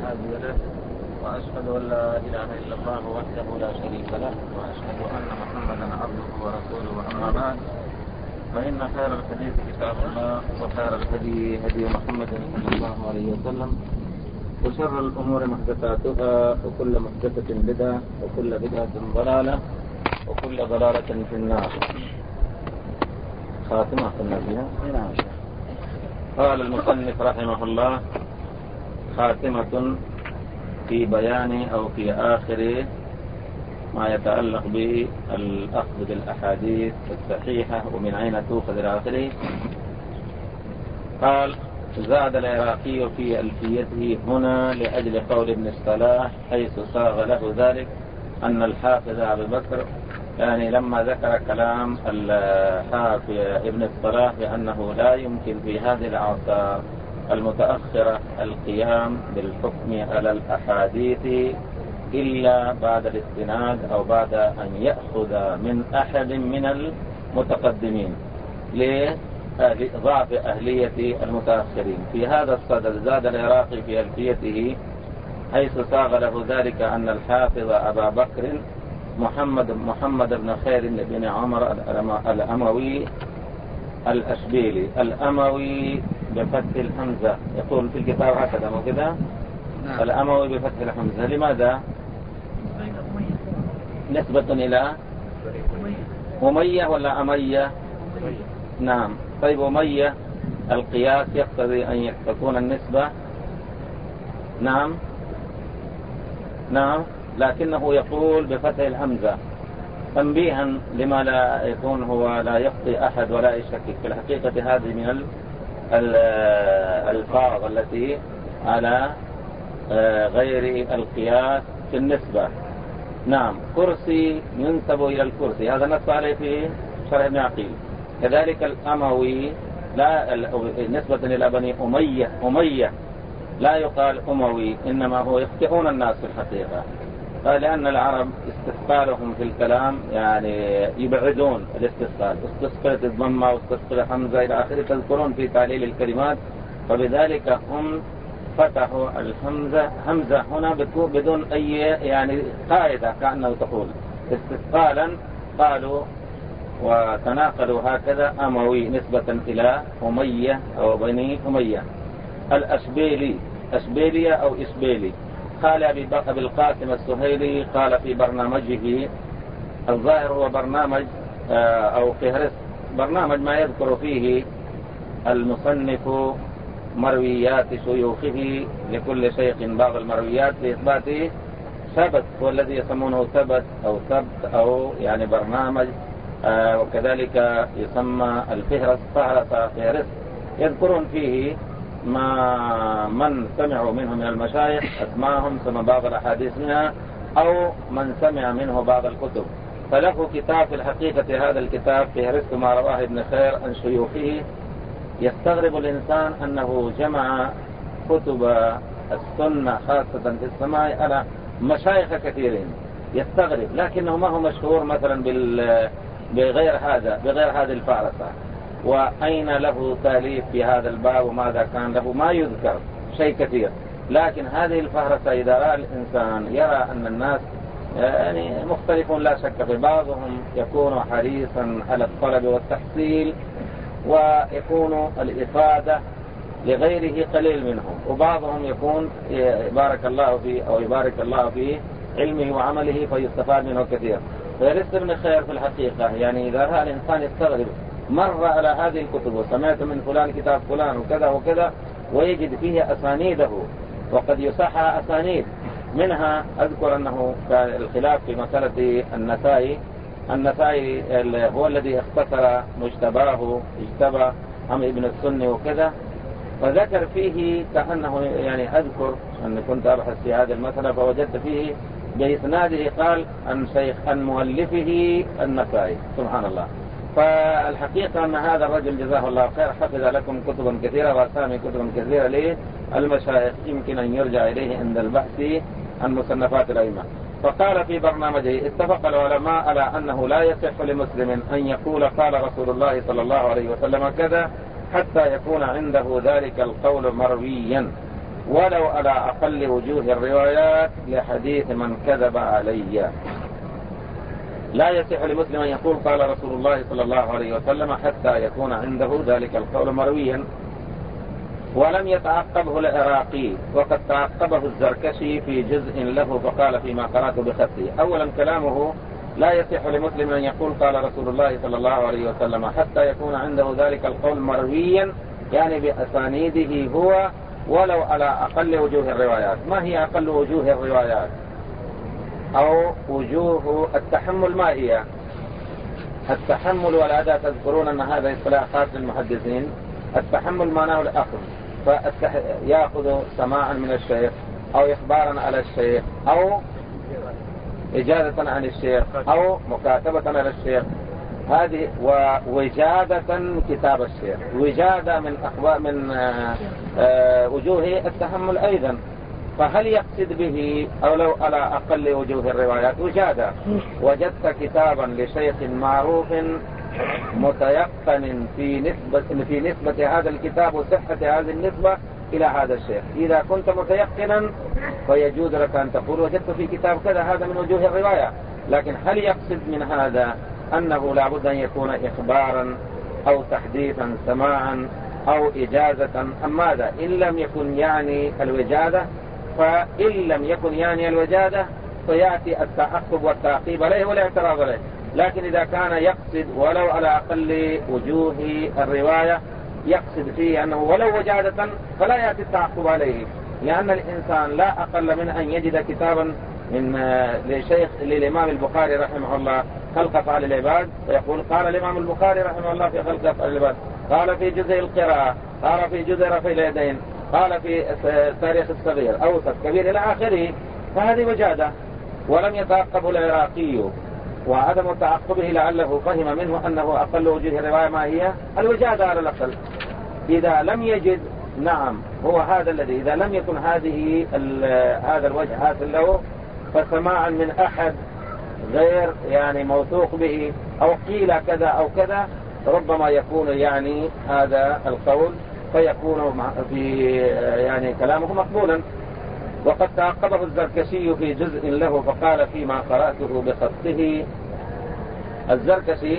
هادي له، وأشهد أن لا إله إلا الله وحده لا شريك له، وأشهد أن محمدا عبده ورسوله. أما بعد، فإن خير الحديث كتاب الله، وخير الهدي هدي محمد صلى الله عليه وسلم، وشر الأمور محدثاتها، وكل محدثة بدعة، وكل بدعة ضلالة، وكل ضلالة في النار. خاتمة قلنا فيها. قال المصنف رحمه الله: خاتمة في بيان أو في آخر ما يتعلق بالأخذ بالأحاديث الصحيحة ومن أين تؤخذ إلى آخره. قال: زاد العراقي في ألفيته هنا لأجل قول ابن الصلاح حيث صاغ له ذلك أن الحافظ أبي بكر، يعني لما ذكر كلام الحافظ ابن الصلاح بأنه لا يمكن في هذه الأعصار المتأخرة القيام بالحكم على الأحاديث إلا بعد الاستناد أو بعد أن يأخذ من أحد من المتقدمين لضعف أهلية المتأخرين. في هذا الصدد زاد العراقي في ألفيته حيث صاغ له ذلك أن الحافظ أبا بكر محمد بن خير بن عمر الأموي الأشبيلي، الأموي بفتح الحمزة، يقول في الكتاب هكذا مو كذا؟ نعم. الأموي بفتح الحمزة، لماذا؟ نسبة إلى أمية ولا أمية؟ نعم. طيب أمية القياس يقتضي أن تكون النسبة، نعم، لكنه يقول بفتح الحمزة تنبيها لما لا يكون هو لا يخطئ أحد ولا يشكك. في الحقيقة هذه من الألفاظ التي على غير القياس في النسبة. نعم. كرسي ينسب إلى الكرسي، هذا نص عليه في شرح ابن عقيل. كذلك الأموي لا نسبة إلى بني أمية لا يقال أموي، إنما هو يخطئون الناس في الحقيقة، لأن العرب استثقالهم في الكلام يعني يبعدون الاستثقال، استثقلت الضمة واستثقل حمزة إلى آخره، تذكرون في تعليل الكلمات، فبذلك هم فتحوا الحمزة همزة هنا بدون أي يعني قاعدة، كأنه تقول استثقالا قالوا وتناقلوا هكذا أموي نسبة إلى أمية أو بني أمية. الأشبيلي، أشبيلية أو إشبيلي، قال أبي القاسم السهيلي قال في برنامجه، الظاهر هو برنامج أو فهرس برنامج ما يذكر فيه المصنف مرويات شيوخه لكل شيخ بعض المرويات لإثبات ثبت، هو الذي يسمونه ثبت أو ثبت أو يعني برنامج، وكذلك يسمى الفهرس فهرس، يذكرون فيه من سمعوا منه من المشايخ أسماهم، ثم بعض الأحاديث منها، أو من سمع منه بعض الكتب. فله كتاب في الحقيقة، هذا الكتاب فهرست ما رواه ابن خير عن شيوخه. يستغرب الإنسان أنه جمع كتب السنة خاصة في السماع على مشايخ كثيرين، يستغرب، لكنه ما هو مشهور مثلا بغير هذه الفارسة. وأين له تأليف في هذا الباب وماذا كان له؟ ما يذكر شيء كثير. لكن هذه الفهرسة إذا رأى الإنسان يرى أن الناس يعني مختلفون لا شك، في بعضهم يكون حريصا على الطلب والتحصيل ويكون الإفادة لغيره قليل منهم، وبعضهم يكون بارك الله فيه أو يبارك الله فيه علمه وعمله فيستفاد منه كثير. فلست ابن خير في الحقيقة يعني إذا رأى الإنسان يستغرب، مر على هذه الكتب وسمعت من فلان كتاب فلان وكذا وكذا، ويجد فيه أسانيده وقد يصح أسانيد منها. أذكر أنه كان الخلاف في مسألة النسائي هو الذي اختصر مجتباه، اجتبى عن ابن السني وكذا، فذكر فيه كأنه يعني أذكر أن كنت أبحث في هذه المسألة فوجدت فيه بإسناده قال عن مؤلفه النسائي، سبحان الله. فالحقيقة أن هذا الرجل جزاه الله خير حفظ لكم كتبا كثيرة وأسامي كتبا كثيرة للمشايخ، يمكن أن يرجع إليه عند البحث عن مصنفات الأئمة. فقال في برنامجه: اتفق العلماء على أنه لا يصح لمسلم أن يقول قال رسول الله صلى الله عليه وسلم كذا حتى يكون عنده ذلك القول مرويا، ولو على أقل وجوه الروايات لحديث من كذب علي. لا يصح لمسلم أن يقول قال رسول الله صلى الله عليه وسلم حتى يكون عنده ذلك القول مرويا. ولم يتعقبه العراقي، وقد تعقبه الزركشي في جزء له فقال فيما قرأت بخطه. أولا كلامه لا يصح لمسلم أن يقول قال رسول الله صلى الله عليه وسلم حتى يكون عنده ذلك القول مرويا، يعني بأسانيده هو ولو على أقل وجوه الروايات. ما هي أقل وجوه الروايات أو وجوه التحمل؟ ما هي التحمل؟ والأداة تذكرون أن هذا اصطلاح خاص للمحدثين. التحمل معناه الأخذ، فيأخذ سماعا من الشيخ أو إخبارا على الشيخ أو إجازة عن الشيخ أو مكاتبة على الشيخ، هذه ووجادة كتاب الشيخ. وجادة من وجوه التحمل أيضا. فهل يقصد به أو لو على أقل وجوه الروايات وجادة؟ وجدت كتابا لشيخ معروف متيقن في نسبة هذا الكتاب وصحة هذه النسبة إلى هذا الشيخ. إذا كنت متيقنا فيجوز لك أن تقول وجدت في كتاب كذا، هذا من وجوه الرواية. لكن هل يقصد من هذا أنه لابد أن يكون إخبارا أو تحديثا سماعا أو إجازة أم ماذا؟ إن لم يكن يعني الوجادة، فإن لم يكن يعني الوجادة فيأتي التعقب والتعقيب عليه ولا اعتراض عليه. لكن إذا كان يقصد ولو على أقل وجوه الرواية، يقصد فيه أنه ولو وجادة، فلا يأتي التعقب عليه، لأن الإنسان لا أقل من أن يجد كتابا من لشيخ للإمام البخاري رحمه الله خلق أفعال العباد، فيقول قال الإمام البخاري رحمه الله في خلق أفعال العباد، قال في جزء القراءة، قال في جزء رفع اليدين، قال في تاريخ الصغير أوسط كبير إلى آخره. فهذه وجادة. ولم يتعقب العراقي، وعدم تعقبه لعله فهم منه أنه أقل وجوه الرواية ما هي الوجادة على الأقل. إذا لم يجد، نعم هو هذا الذي إذا لم يكن هذا الوجه حاصل له، فسماعا من أحد غير يعني موثوق به أو قيل كذا أو كذا، ربما يكون يعني هذا القول فيكون في يعني كلامه مقبولا. وقد تعقبه الزركشي في جزء له فقال فيما قرأته بخطه. الزركشي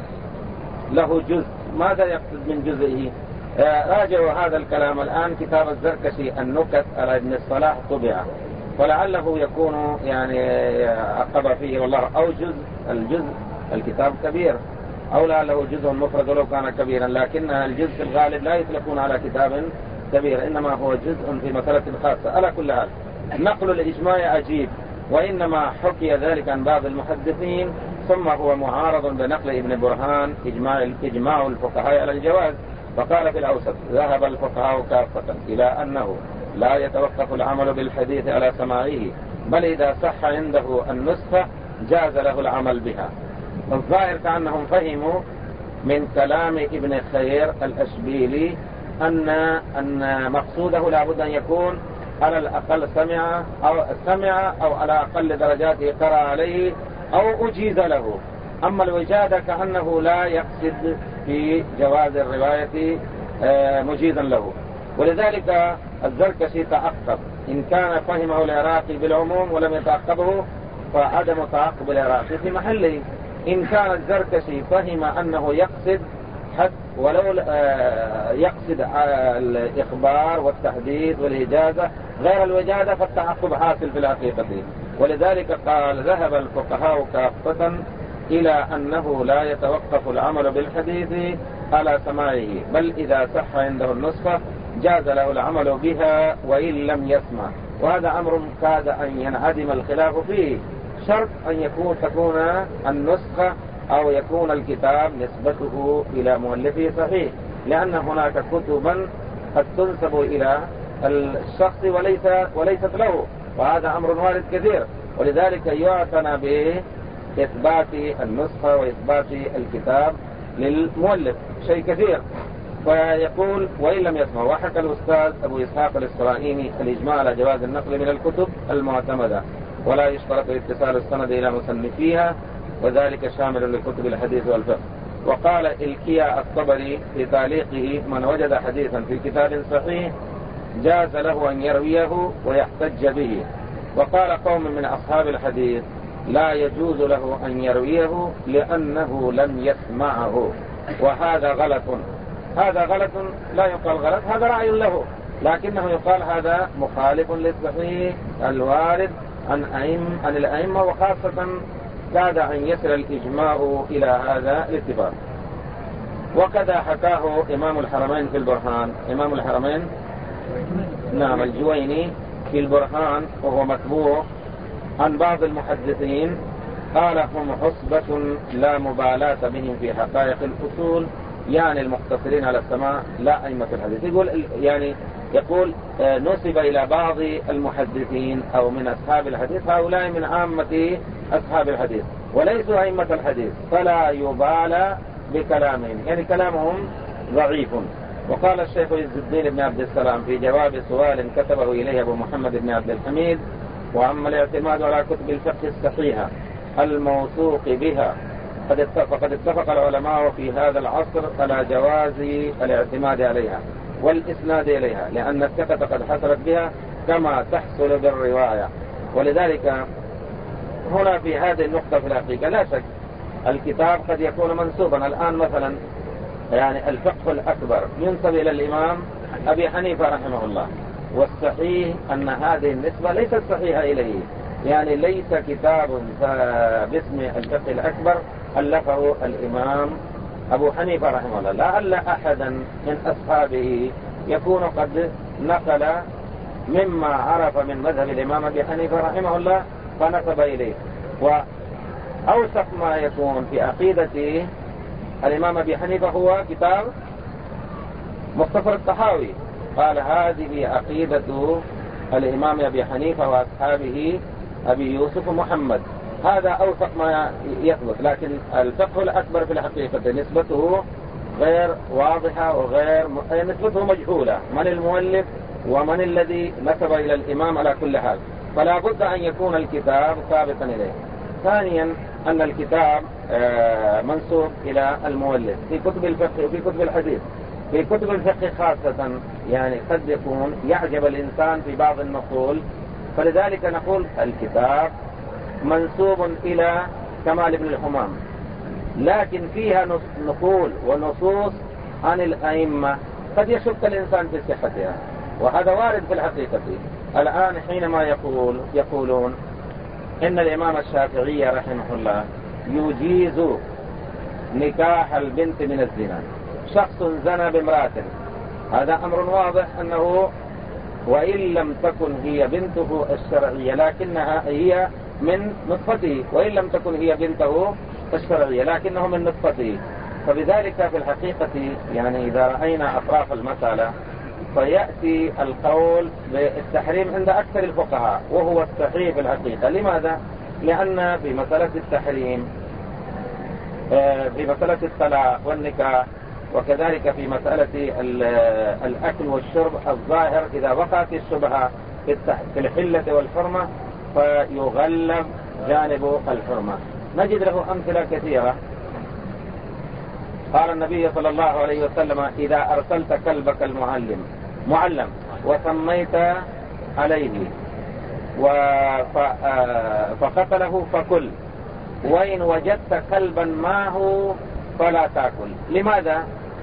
له جزء، ماذا يقصد من جزئه؟ راجعوا هذا الكلام الآن. كتاب الزركشي النكت على ابن الصلاح طبع، فلعله يكون يعني عقب فيه والله، أو الجزء الكتاب كبير، أو لعله جزء مفرد ولو كان كبيرا، لكن الجزء في الغالب لا يطلقون على كتاب كبير، إنما هو جزء في مسألة خاصة. على كل حال نقل الإجماع عجيب، وإنما حكي ذلك عن بعض المحدثين، ثم هو معارض بنقل ابن برهان إجماع الفقهاء على الجواز. فقال في الأوسط ذهب الفقهاء كافة إلى أنه لا يتوقف العمل بالحديث على سماعه، بل إذا صح عنده النسخة جاز له العمل بها. الظاهر كأنهم فهموا من كلام ابن خير الأشبيلي أن مقصوده لابد أن يكون على الأقل سمع أو على أقل درجاته قرأ عليه أو أجيز له. أما الوجادة كأنه لا يقصد في جواز الرواية مجيزا له. ولذلك الزركشي تعقب، إن كان فهمه العراقي بالعموم ولم يتعقبه فعدم تعقب العراقي في محله. إن كان الزركشي فهم أنه يقصد حد ولو يقصد الإخبار والتحديد والإجازة غير الوجادة، فالتعقب حاصل في الحقيقة. ولذلك قال ذهب الفقهاء كافة إلى أنه لا يتوقف العمل بالحديث على سماعه، بل إذا صح عنده النسخة جاز له العمل بها وإن لم يسمع. وهذا أمر كاد أن ينعدم الخلاف فيه. شرط أن تكون النسخة أو يكون الكتاب نسبته إلى مؤلفه صحيح، لأن هناك كتبا قد تنسب إلى الشخص وليست له، وهذا أمر وارد كثير. ولذلك يعتنى بإثبات النسخة وإثبات الكتاب للمؤلف شيء كثير. فيقول وإن لم يسمع. وحكى الأستاذ أبو إسحاق الإسرائيلي الإجماع على جواز النقل من الكتب المعتمدة، ولا يشترط اتصال السند إلى مصنفيها، وذلك شامل لكتب الحديث والفقه. وقال الكيا الطبري في تعليقه من وجد حديثا في كتاب صحيح جاز له أن يرويه ويحتج به. وقال قوم من أصحاب الحديث لا يجوز له أن يرويه لأنه لم يسمعه، وهذا غلط. هذا غلط، لا يقال غلط، هذا رأي له، لكنه يقال هذا مخالف للصحيح الوارد عن الأئمة، وخاصة كاد أن يصل الإجماع إلى هذا الاتفاق. وكذا حكاه إمام الحرمين في البرهان، إمام الحرمين نعم الجويني في البرهان، وهو متبوع عن بعض المحدثين، قال هم حصبة لا مبالاة بهم في حقائق الأصول، يعني المقتصرين على السماع لا أئمة الحديث. يقول نسب إلى بعض المحدثين أو من أصحاب الحديث، هؤلاء من عامة أصحاب الحديث وليسوا أئمة الحديث، فلا يبالى بكلامهم، يعني كلامهم ضعيف. وقال الشيخ عز الدين بن عبد السلام في جواب سؤال كتبه إليه أبو محمد بن عبد الحميد: وأما الاعتماد على كتب الفقه الصحيحة الموثوق بها فقد اتفق العلماء في هذا العصر على جواز الاعتماد عليها والإسناد إليها، لأن الثقة قد حصلت بها كما تحصل بالرواية. ولذلك هنا في هذه النقطة في الحقيقة لا شك الكتاب قد يكون منسوبا. الآن مثلا يعني الفقه الأكبر ينسب إلى الإمام أبي حنيفة رحمه الله، والصحيح أن هذه النسبة ليست صحيحة إليه، يعني ليس كتاب باسم الفقه الأكبر ألفه الإمام أبو حنيفة رحمه الله، لعل أحدا من أصحابه يكون قد نقل مما عرف من مذهب الإمام أبي حنيفة رحمه الله فنسب إليه. وأوثق ما يكون في عقيدة الإمام أبي حنيفة هو كتاب مختصر الطحاوي، قال هذه عقيدة الإمام أبي حنيفة وأصحابه أبي يوسف محمد، هذا أوثق ما يثبت. لكن الفقه الأكبر في الحقيقة نسبته غير واضحة نسبته مجهولة، من المؤلف ومن الذي نسب إلى الإمام على كل حال، فلا بد أن يكون الكتاب ثابتا إليه. ثانيا أن الكتاب منسوب إلى المؤلف في كتب الفقه وفي كتب الحديث. في كتب الفقه خاصة يعني قد يكون يعجب الإنسان في بعض النقول، فلذلك نقول الكتاب منسوب إلى كمال بن الحمام، لكن فيها نقول ونصوص عن الأئمة قد يشك الإنسان في صحتها، وهذا وارد في الحقيقة. الآن حينما يقولون إن الإمام الشافعي رحمه الله يجيز نكاح البنت من الزنا، شخص زنى بامرأة، هذا أمر واضح أنه وإن لم تكن هي بنته الشرعية لكنها هي من نطفته، وإن لم تكن هي بنته الشرعية لكنه من نطفته. فبذلك في الحقيقة يعني إذا رأينا أطراف المسألة فيأتي القول بالتحريم عند أكثر الفقهاء، وهو الصحيح في الحقيقة. لماذا؟ لأن في مسألة التحريم في مسألة الطلاق والنكاح، وكذلك في مسألة الأكل والشرب الظاهر إذا وقعت الشبهة في الحلة والحرمة فيغلب جانب الحرمة. نجد له أمثلة كثيرة. قال النبي صلى الله عليه وسلم إذا أرسلت كلبك معلم وسميت عليه فقتله فكل، وإن وجدت كلبا معه فلا تأكل. لماذا؟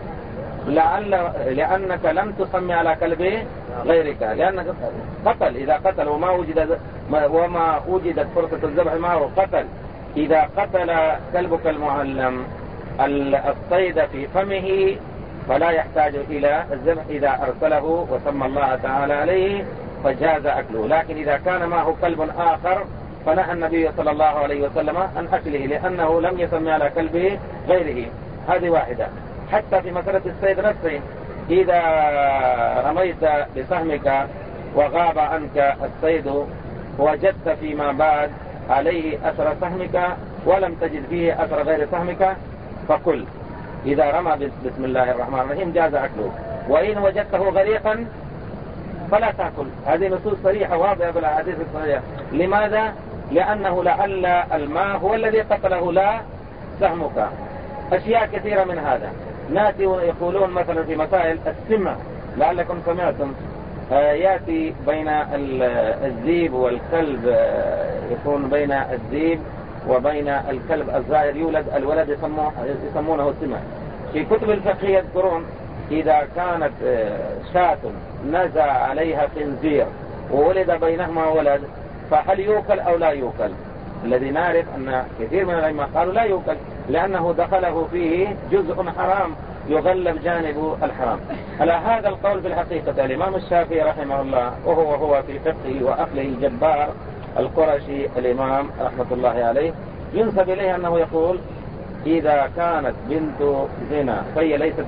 لأنك لم تسمي على كلب غيرك، لأنك قتل. إذا قتل وما وجدت فرصة الذبح معه قتل. إذا قتل كلبك المعلم الصيد في فمه فلا يحتاج إلى الذبح، إذا أرسله وسمى الله تعالى عليه فجاز أكله. لكن إذا كان معه كلب آخر فنهى النبي صلى الله عليه وسلم عن أكله، لأنه لم يسمي على كلبه غيره. هذه واحدة. حتى في مسألة الصيد نفسه، إذا رميت بسهمك وغاب عنك الصيد وجدت فيما بعد عليه أثر سهمك ولم تجد فيه أثر غير سهمك فكل. إذا رمى بسم الله الرحمن الرحيم جاز أكله، وإن وجدته غريقا فلا تأكل. هذه نصوص صريحة واضحة في الأحاديث الصحيحة. لماذا؟ لأنه لعل الماء هو الذي قتله لا سهمك. أشياء كثيرة من هذا. ناتي ويقولون مثلا في مسائل السمة، لعلكم سمعتم يأتي بين الذيب والكلب، يكون بين الذيب وبين الكلب الزائر يولد الولد يسمونه سمة. في كتب الفقه يذكرون إذا كانت شاة نزع عليها خنزير وولد بينهما ولد فهل يوكل أو لا يوكل؟ الذي نعرف أن كثير من العلماء قالوا لا يوكل، لأنه دخله فيه جزء حرام يغلب جانب الحرام. على هذا القول في الحقيقة الإمام الشافعي رحمه الله وهو في فقهه وأقله الجبار القرشي الإمام رحمة الله عليه ينسب إليه أنه يقول إذا كانت بنت زنا فهي ليست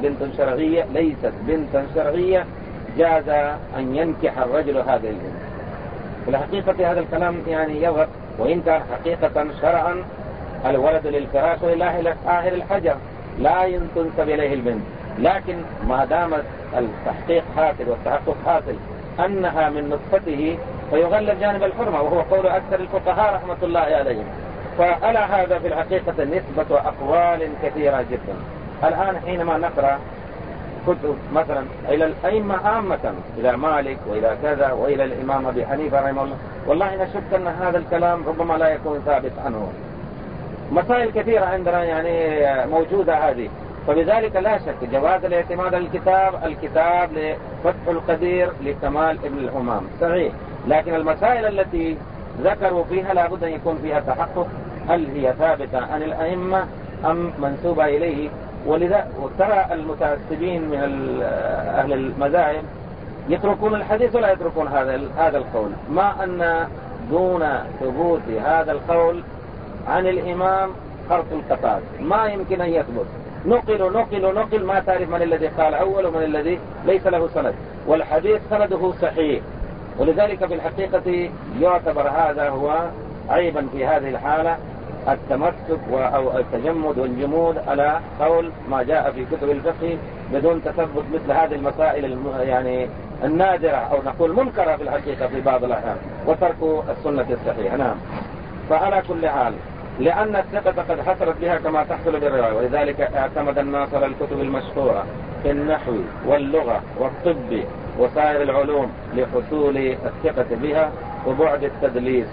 بنتا شرعية جاز أن ينكح الرجل هذه البنت. في الحقيقة هذا الكلام يعني يظهر، وإن كان حقيقة شرعا الولد للفراش ولله آهل الحجر لا تنسب إليه البنت، لكن ما دام التحقيق حاصل والتحقق حاصل أنها من نطفته فيغلب جانب الحرمة، وهو قول أكثر الفقهاء رحمة الله عليهم. فعلى هذا في الحقيقة نسبة أقوال كثيرة جدا. الآن حينما نقرأ كتب مثلا إلى الأئمة عامة، إلى مالك وإلى كذا وإلى الإمام أبي حنيفة رحمه الله، والله نشك أن هذا الكلام ربما لا يكون ثابت عنه. مسائل كثيرة عندنا يعني موجودة هذه، فبذلك لا شك جواز الاعتماد على الكتاب لفتح القدير لكمال ابن الحمام صحيح، لكن المسائل التي ذكروا فيها لابد أن يكون فيها تحقق هل هي ثابتة عن الأئمة أم منسوبة إليه. ولذا ترى المتعصبين من أهل المذاهب يتركون الحديث ولا يتركون هذا القول، ما أن دون ثبوت هذا القول عن الإمام خرط القطاع ما يمكن أن يثبت. نقل ما تعرف من الذي قال أول ومن الذي ليس له سند، والحديث سنده صحيح. ولذلك في الحقيقة يعتبر هذا هو عيبا في هذه الحالة، التمسك أو التجمد والجمود على قول ما جاء في كتب الفقه بدون تثبت مثل هذه المسائل يعني النادرة أو نقول منكرة في الحقيقة في بعض الأحيان، وترك السنة الصحيحة. نعم. فعلى كل حال لأن الثقة قد حصلت بها كما تحصل بالرواية، ولذلك اعتمد الناس على الكتب المشهورة في النحو واللغة والطب وسائر العلوم لحصول الثقة بها وبعد التدليس.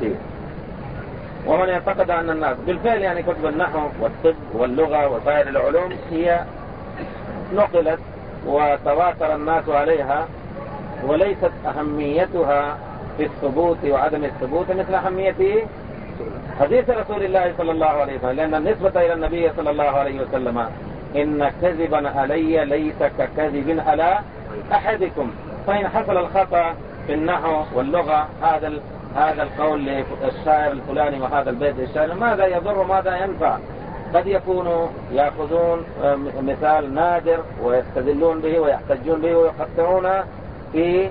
ومن يعتقد أن الناس بالفعل يعني كتب النحو والطب واللغة وسائر العلوم هي نقلت وتواتر الناس عليها، وليست أهميتها في الثبوت وعدم الثبوت مثل أهمية حديث رسول الله صلى الله عليه وسلم، لأن النسبة إلى النبي صلى الله عليه وسلم إن كذبا علي ليس ككذب على أحدكم، فإن حصل الخطأ في النحو واللغة هذا القول للشاعر الفلاني وهذا البيت للشاعر ماذا يضر ماذا ينفع. قد يكونوا يأخذون مثال نادر ويستدلون به ويحتجون به ويقطعون في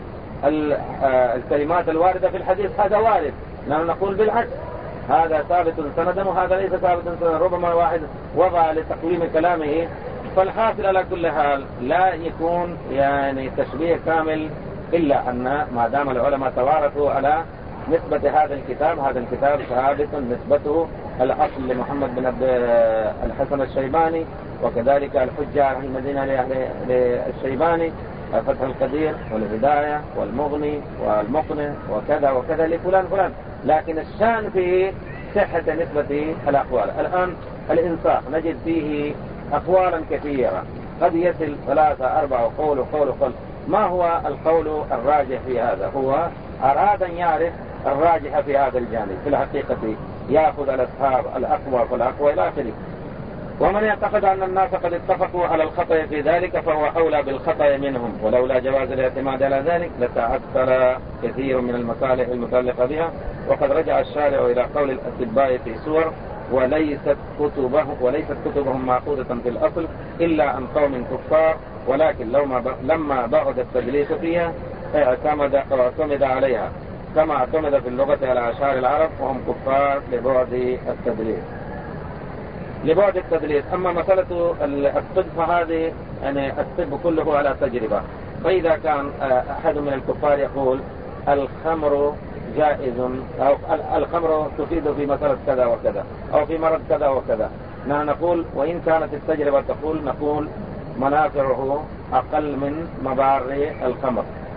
الكلمات الواردة في الحديث، هذا وارد. نحن نقول بالعكس هذا ثابت سندا وهذا ليس ثابت سندا، ربما واحد وضع لتقويم كلامه. فالحاصل على كل حال لا يكون يعني تشبيه كامل، إلا أن ما دام العلماء توارثوا على نسبة هذا الكتاب ثابت نسبته الأصل لمحمد بن عبد الحسن الشيباني، وكذلك الحجة على المدينة للشيباني، فتح القدير والهداية والمغني والمقنع وكذا وكذا لفلان، لكن الشان في صحة نسبة الأقوال. الآن الإنصاف نجد فيه أقوالا كثيرة قد يصل 3-4 قول. ما هو القول الراجح في هذا؟ هو أراد أن يعرف الراجح في هذا الجانب، في الحقيقة يأخذ الأصحاب الأقوى فالأقوى إلى آخره. ومن يعتقد أن الناس قد اتفقوا على الخطأ في ذلك فهو أولى بالخطأ منهم، ولولا جواز الاعتماد على ذلك لتعثر كثير من المصالح المتعلقة بها. وقد رجع الشارع إلى قول الأطباء في سور وليست كتبهم مأخوذة في الأصل إلا عن قوم كفار، ولكن لما بعد التدليس فيها اعتمد عليها كما اعتمد في اللغة على أشعار العرب وهم كفار لبعد التدليس. أما مسألة الطب فهذه يعني الطب كله على تجربة، فإذا كان أحد من الكفار يقول الخمر جائز أو الخمر تفيد في مسألة كذا وكذا أو في مرض كذا وكذا، نقول وإن كانت التجربة نقول منافعه أقل من مضار الخمر،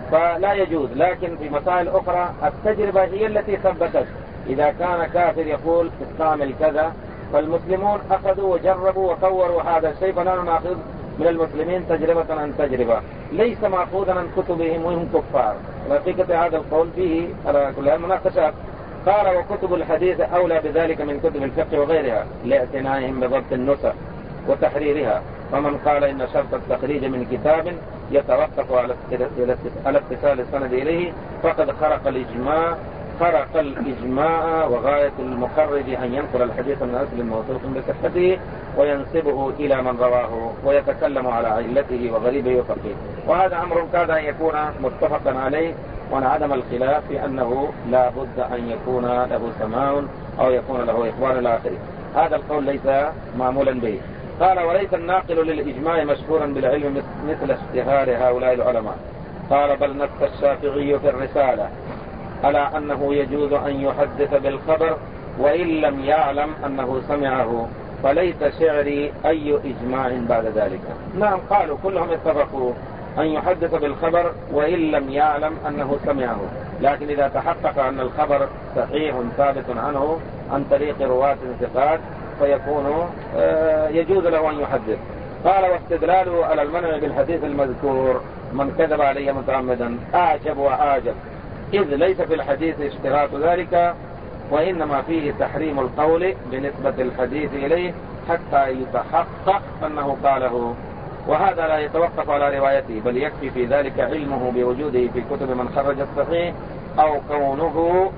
فلا يجوز. لكن في مسائل أخرى التجربة هي التي ثبتت. إذا كان كافر يقول استعمل كذا، فالمسلمون أخذوا وجربوا وطوروا هذا الشيء، فنحن نأخذ من المسلمين تجربة عن تجربة، ليس مأخوذا عن كتبهم وهم كفار. حقيقة هذا القول فيه على كل المناقشات. قال وكتب الحديث أولى بذلك من كتب الفقه وغيرها لاعتنائهم بضبط النسخ وتحريرها. فمن قال إن شرط التخريج من كتاب يتوقف على اتصال السند إليه فقد خرق الإجماع، وغاية المخرج أن ينقل الحديث من أصل موثوق بصحته وينسبه إلى من رواه ويتكلم على علته وغريبه وفقيه. وهذا أمر كاد أن يكون متفقا عليه، وانعدم الخلاف في أنه لا بد أن يكون له سماع أو يكون له إخبار إلى آخره. هذا القول ليس معمولا به. قال وليس الناقل للإجماع مشهورا بالعلم مثل اشتهار هؤلاء العلماء. قال بل نص الشافعي في الرسالة على أنه يجوز أن يحدث بالخبر وإن لم يعلم أنه سمعه، فليس شعري أي إجماع بعد ذلك. نعم، قالوا كلهم اتفقوا أن يحدث بالخبر وإن لم يعلم أنه سمعه، لكن إذا تحقق أن الخبر صحيح ثابت عنه عن طريق رواة ثقات فيكون يجوز له أن يحدث. قال واستدلاله على المنع بالحديث المذكور من كذب علي متعمدا أعجب وأعجب، إذ ليس في الحديث اشتراط ذلك، وإنما فيه تحريم القول بنسبة الحديث إليه حتى يتحقق أنه قاله، وهذا لا يتوقف على روايته، بل يكفي في ذلك علمه بوجوده في كتب من خرج الصحيح أو كونه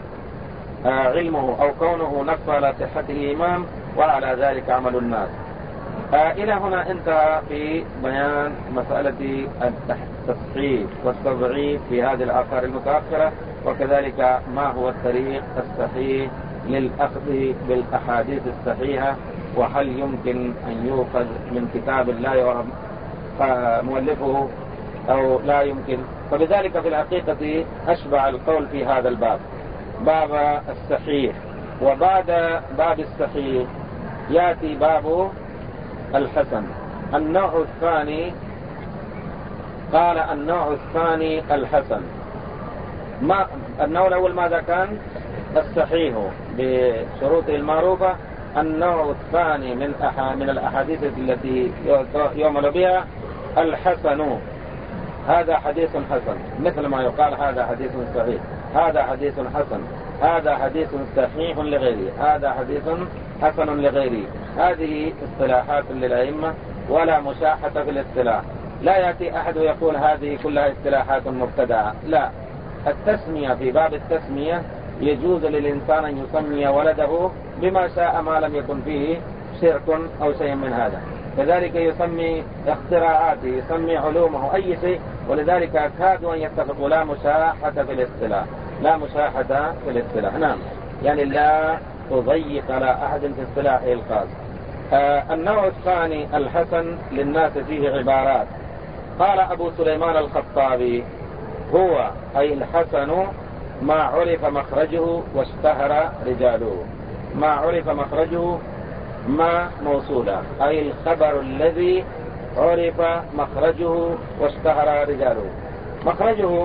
نص على صحته إمام، وعلى ذلك عمل الناس. إلى هنا انتهى في بيان مسألة التصحيح والتضعيف في هذه الآثار المتأخرة، وكذلك ما هو الطريق الصحيح للأخذ بالأحاديث الصحيحة، وهل يمكن أن يؤخذ من كتاب لا يعرف مؤلفه أو لا يمكن. فبذلك في الحقيقة أشبع القول في هذا الباب، باب الصحيح. وبعد باب الصحيح يأتي باب الحسن. النوع الثاني، قال النوع الثاني الحسن. النوع الأول ماذا كان؟ الصحيح بشروطه المعروفة. النوع الثاني من الأحاديث التي يعمل بها الحسن. هذا حديث حسن، مثل ما يقال هذا حديث صحيح، هذا حديث حسن، هذا حديث صحيح لغيره، هذا حديث حسن لغيره. هذه اصطلاحات للأئمة ولا مشاحة في الاصطلاح. لا يأتي أحد يقول هذه كلها اصطلاحات مبتدعة، لا. التسمية في باب التسمية يجوز للإنسان أن يسمي ولده بما شاء ما لم يكن فيه شرك أو شيء من هذا. كذلك يسمي اختراعاته، يسمي علومه، أي شيء. ولذلك كادوا أن يتفقوا لا مشاحة في الاصطلاح، لا مشاحة في الاصطلاح. نعم، يعني لا تضيق على أحد في اصطلاحه الخاص. النوع الثاني الحسن للناس فيه عبارات. قال أبو سليمان الخطابي هو أي الحسن ما عرف مخرجه واشتهر رجاله. ما عرف مخرجه ما موصولا، أي الخبر الذي عرف مخرجه واشتهر رجاله. مخرجه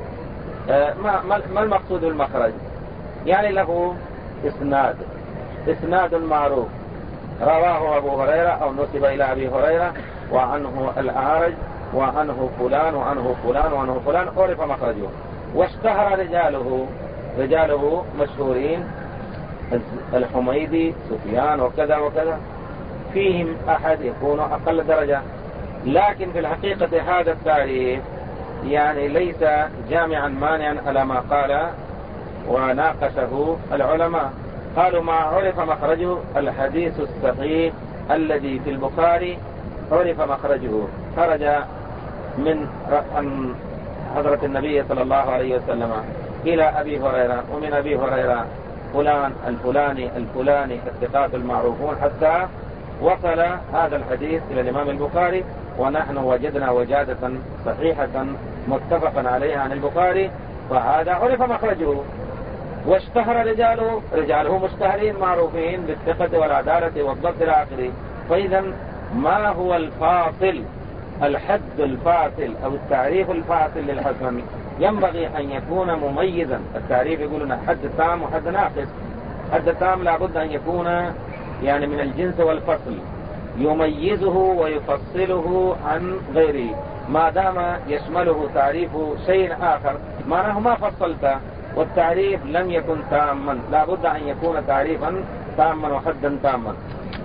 ما المقصود بالمخرج؟ يعني له إسناد معروف، رواه أبو هريرة أو نسب إلى أبي هريرة وعنه الأعرج وعنه فلان وعنه فلان وعنه فلان، عرف مخرجه. واشتهر رجاله مشهورين، الحميدي، سفيان، وكذا وكذا. فيهم أحد يكون أقل درجة، لكن في الحقيقة هذا التاريخ يعني ليس جامعا مانعا على ما قال وناقشه العلماء. قالوا ما عرف مخرجه الحديث الصحيح الذي في البخاري عرف مخرجه، خرج من حضرة النبي صلى الله عليه وسلم إلى أبي هريرة، ومن أبي هريرة فلان الفلاني الثقات المعروفون، حتى وصل هذا الحديث إلى الإمام البخاري، ونحن وجدنا وجادة صحيحة متفقا عليها عن البخاري، فهذا عرف مخرجه. واشتهر رجاله مشتهرين معروفين بالثقة والعدالة والضبط إلى آخره. فإذا ما هو الفاصل، الحد الفاصل أو التعريف الفاصل للحسن؟ ينبغي أن يكون مميزا. التعريف يقولون حد تام وحد ناقص. حد تام لابد أن يكون يعني من الجنس والفصل، يميزه ويفصله عن غيره. ما دام يشمله تعريف شيء آخر معناه ما فصلته، والتعريف لم يكن تاما، لابد أن يكون تعريفا تاما وحدا تاما.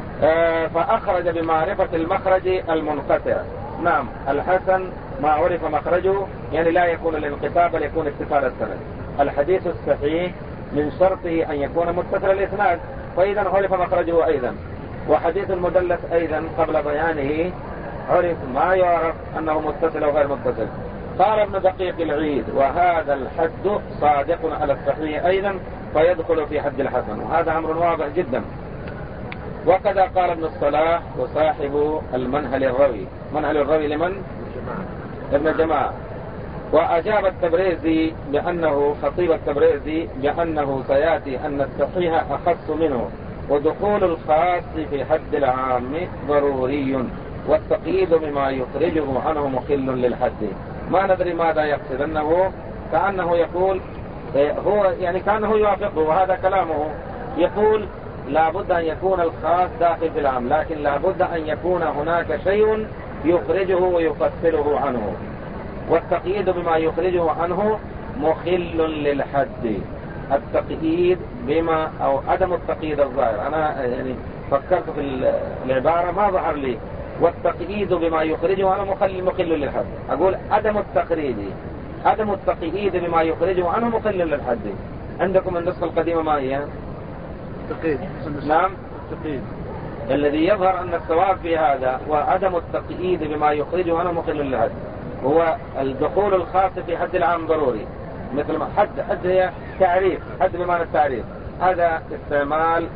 فأخرج بمعرفة المخرج المنقطع. نعم، الحسن ما عرف مخرجه يعني لا يكون الانقطاع بل يكون اتصال السند. الحديث الصحيح من شرطه أن يكون متصل الإسناد، فإذا عرف مخرجه أيضا. وحديث المدلس أيضا قبل بيانه عرف ما يعرف أنه متصل أو غير متصل. قال ابن دقيق العيد: وهذا الحد صادق على الصحيح أيضا فيدخل في حد الحسن، وهذا أمر واضح جدا. وكذا قال ابن الصلاح وصاحب المنهل الروي. منهل الروي لمن؟ ابن جماعة. وأجاب التبريزي بأنه خطيب التبريزي بأنه سيأتي أن الصحيح أخص منه، ودخول الخاص في حد العام ضروري، والتقييد بما يخرجه عنه مخل للحد. ما ندري ماذا يقصد، أنه كأنه يقول هو يعني كأنه يوافقه، وهذا كلامه. يقول لا بد أن يكون الخاص داخل في العام، لكن لا بد أن يكون هناك شيء يخرجه ويفصله عنه، والتقييد بما يخرجه عنه مخل للحد. التقييد بما أو عدم التقييد الظاهر، أنا يعني فكرت في العبارة ما ظهر لي. والتقييد بما يخرجه عنه مخل للحد. أقول عدم التقييد بما يخرجه عنه مخل للحد. عندكم النسخة القديمة ما هي؟ التقييد. نعم، التقييد. الذي يظهر أن الصواب في هذا وعدم التقييد بما يخرجه عنه مخل للحد، هو الدخول الخاص في حد العام ضروري. مثل ما حد هي تعريف، حد بمعنى التعريف، هذا استعمال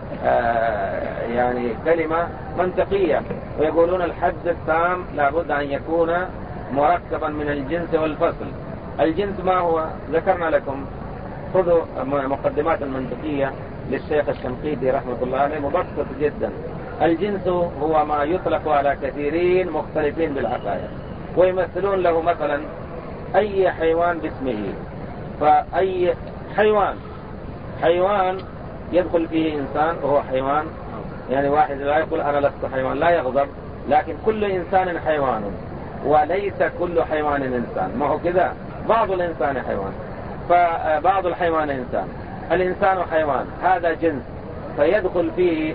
يعني كلمة منطقية. ويقولون الحد التام لابد أن يكون مركبا من الجنس والفصل. الجنس ما هو؟ ذكرنا لكم، خذوا مقدمات المنطقية للشيخ الشنقيطي رحمة الله عليه مبسط جدا. الجنس هو ما يطلق على كثيرين مختلفين بالعقائد، ويمثلون له مثلا أي حيوان باسمه. فأي حيوان يدخل فيه إنسان وهو حيوان، يعني واحد لا يقول أنا لست حيوان، لا يغضب، لكن كل إنسان حيوان وليس كل حيوان إنسان. ما هو كذا، بعض الإنسان حيوان فبعض الحيوان إنسان. الإنسان حيوان، هذا جنس، فيدخل فيه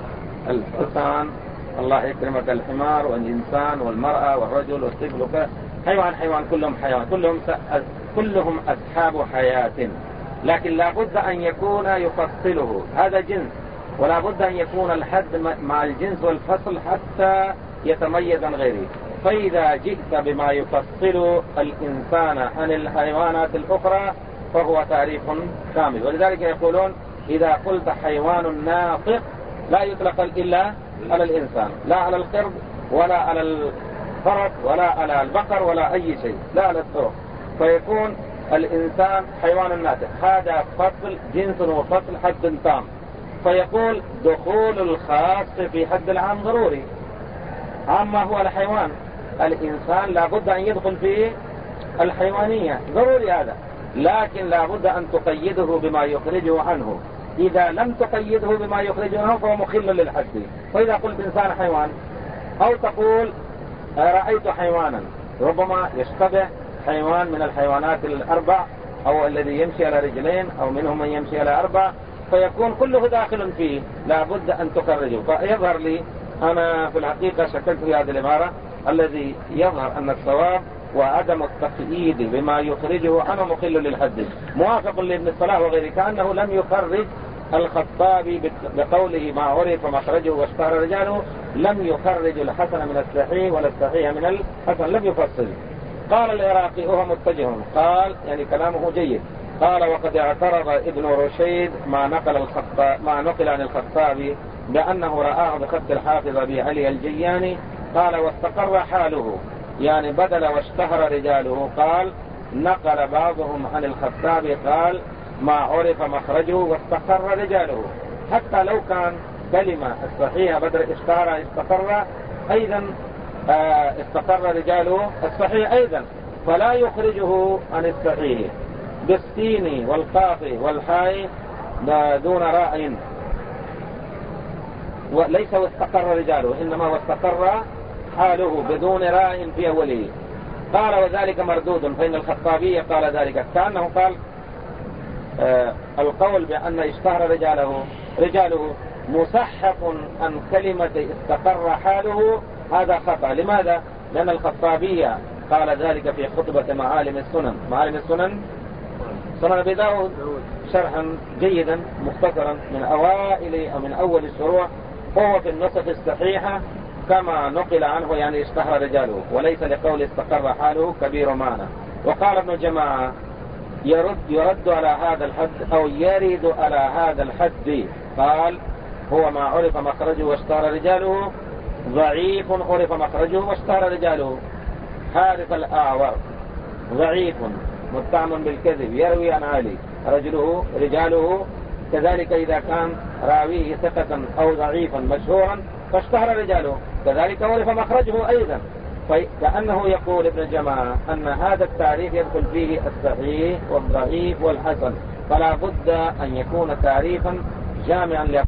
الحصان، الله يكرمك، الحمار والإنسان والمرأة والرجل والطفل، حيوان كلهم حيوان، كلهم أصحاب حياة. لكن لا بد أن يكون يفصله، هذا جنس، ولا بد أن يكون الحد مع الجنس والفصل حتى يتميز عن غيره. فإذا جئت بما يفصل الإنسان عن الحيوانات الأخرى فهو تعريف كامل. ولذلك يقولون إذا قلت حيوان ناطق لا يطلق إلا على الإنسان، لا على القرد ولا على الفرس ولا على البقر ولا أي شيء، لا على الطرق، فيكون الإنسان حيوان ناطق. هذا فصل جنس وفصل حد تام. فيقول دخول الخاص في حد العام ضروري. عما هو الحيوان، الإنسان لابد أن يدخل فيه الحيوانية ضروري هذا، لكن لابد أن تقيده بما يخرجه عنه. إذا لم تقيده بما يخرجه عنه فهو مخل للحد. فإذا قلت إنسان حيوان، أو تقول رأيت حيوانا، ربما يشتبه حيوان من الحيوانات الأربع، أو الذي يمشي على رجلين، أو منهم من يمشي على أربع، فيكون كله داخل فيه، لابد أن تخرجه. فيظهر لي أنا في الحقيقة شكلت في هذه العبارة الذي يظهر أن الصواب وعدم التقييد بما يخرجه عنه مخل للحد، موافق لابن الصلاح وغيره. كأنه لم يخرج الخطابي بقوله ما عرف مخرجه واشتهر رجاله، لم يخرج الحسن من الصحيح ولا الصحيح من الحسن، لم يفصل. قال العراقي وهو متجه، قال يعني كلامه جيد، قال وقد اعترض ابن رشيد ما نقل عن الخطابي بأنه رآه بخط الحافظ أبي علي الجياني. قال واستقر حاله، يعني بدل واشتهر رجاله، قال نقل بعضهم عن الخطابي قال ما عرف مخرجه واستقر رجاله. حتى لو كان كلمة الصحيحة بدل اشتهر استقر، أيضا استقر رجاله الصحيح أيضا. فلا يخرجه عن الصحيح بالسين والقاف والحاء دون راء، وليس واستقر رجاله، إنما واستقر حاله بدون راء في أوله. قال وذلك مردود، فإن الخطابي قال ذلك كأنه قال القول بأن اشتهر رجاله مصحف عن كلمة استقر حاله، هذا خطأ. لماذا؟ لأن الخطابي قال ذلك في خطبة معالم السنن سنن أبي داود شرحا جيدا مختصرا من أوائل أو من أول الشروع، هو في النسخ الصحيحة كما نقل عنه، يعني اشتهر رجاله، وليس لقول استقر حاله كبير معنى. وقال ابن جماعة يرد على هذا الحد أو يرد على هذا الحد، قال هو ما عرف مخرجه واشتهر رجاله، ضعيف عرف مخرجه واشتهر رجاله. حارث الأعور ضعيف متهم بالكذب يروي عن علي رجاله، كذلك إذا كان راويه ثقة أو ضعيفا مشهورا فاشتهر رجاله، كذلك عرف مخرجه أيضا. فكأنه يقول ابن جماعة أن هذا التعريف يدخل فيه الصحيح والضعيف والحسن، فلا بد أن يكون تعريفا جامعا له.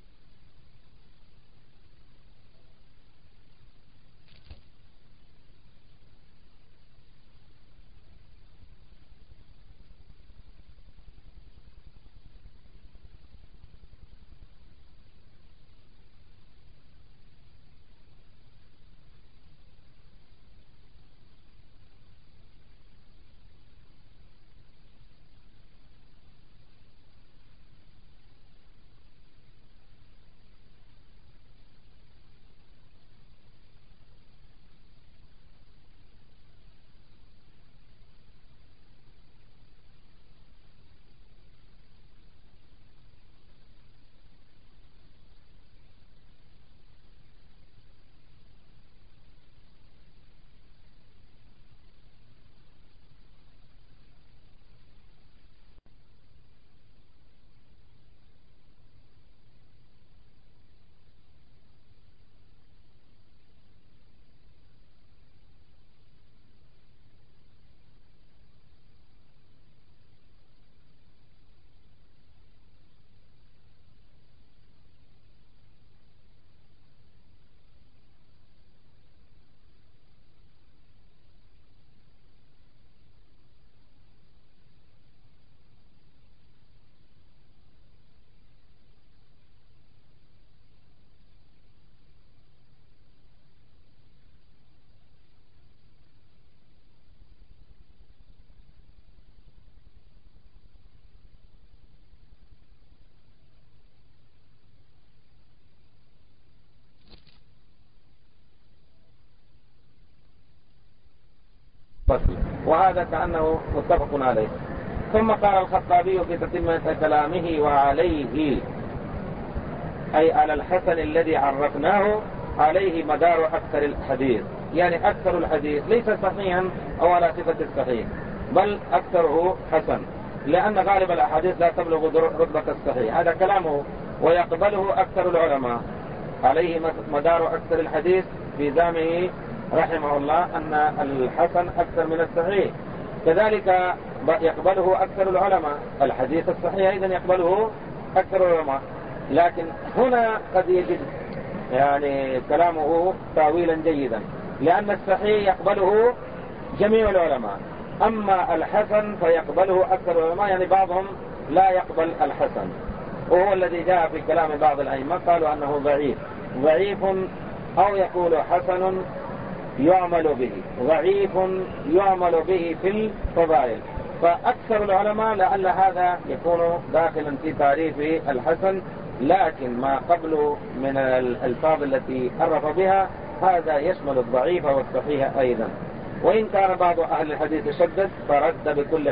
وهذا كأنه متفق عليه. ثم قال الخطابي في تتمة كلامه وعليه، أي على الحسن الذي عرفناه عليه مدار أكثر الحديث، يعني أكثر الحديث ليس صحيحا أو على صفة الصحيح، بل أكثره حسن، لأن غالب الأحاديث لا تبلغ رتبة الصحيح، هذا كلامه ويقبله أكثر العلماء. عليه مدار أكثر الحديث في زعمه رحمه الله أن الحسن أكثر من الصحيح، كذلك يقبله أكثر العلماء. الحديث الصحيح أيضا يقبله أكثر العلماء، لكن هنا قد يجد يعني كلامه تاويلا جيدا، لأن الصحيح يقبله جميع العلماء، أما الحسن فيقبله أكثر العلماء، يعني بعضهم لا يقبل الحسن، وهو الذي جاء في كلام بعض الأئمة قالوا أنه ضعيف أو يقول حسن يعمل به، ضعيف يعمل به في الفضائل. فأكثر العلماء لعل هذا يكون داخلا في تعريف الحسن، لكن ما قبله من الألفاظ التي عرف بها هذا يشمل الضعيف والصحيح أيضا. وإن كان بعض أهل الحديث شدد فرد بكل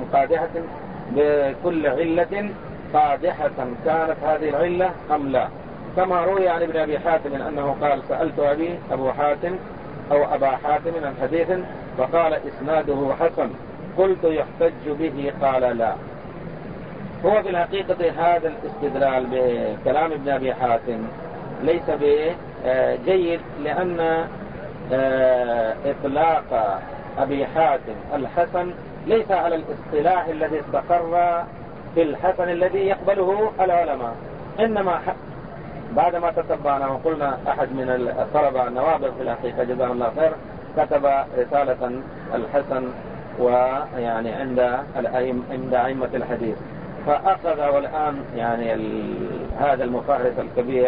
علة قادحة كانت هذه العلة أم لا، كما روي عن ابن أبي حاتم أنه قال سألت أبا حاتم عن حديث فقال إسناده حسن، قلت يحتج به قال لا. هو في الحقيقة هذا الاستدلال بكلام ابن أبي حاتم ليس بجيد، لأن إطلاق أبي حاتم الحسن ليس على الاصطلاح الذي استقر في الحسن الذي يقبله العلماء، إنما بعدما تتبعنا وقلنا أحد من الطلبة النوابغ في الحقيقة جزاه الله خير كتب رسالة الحسن ويعني عند أئمة الحديث، فأخذ والآن يعني هذا المفهرس الكبير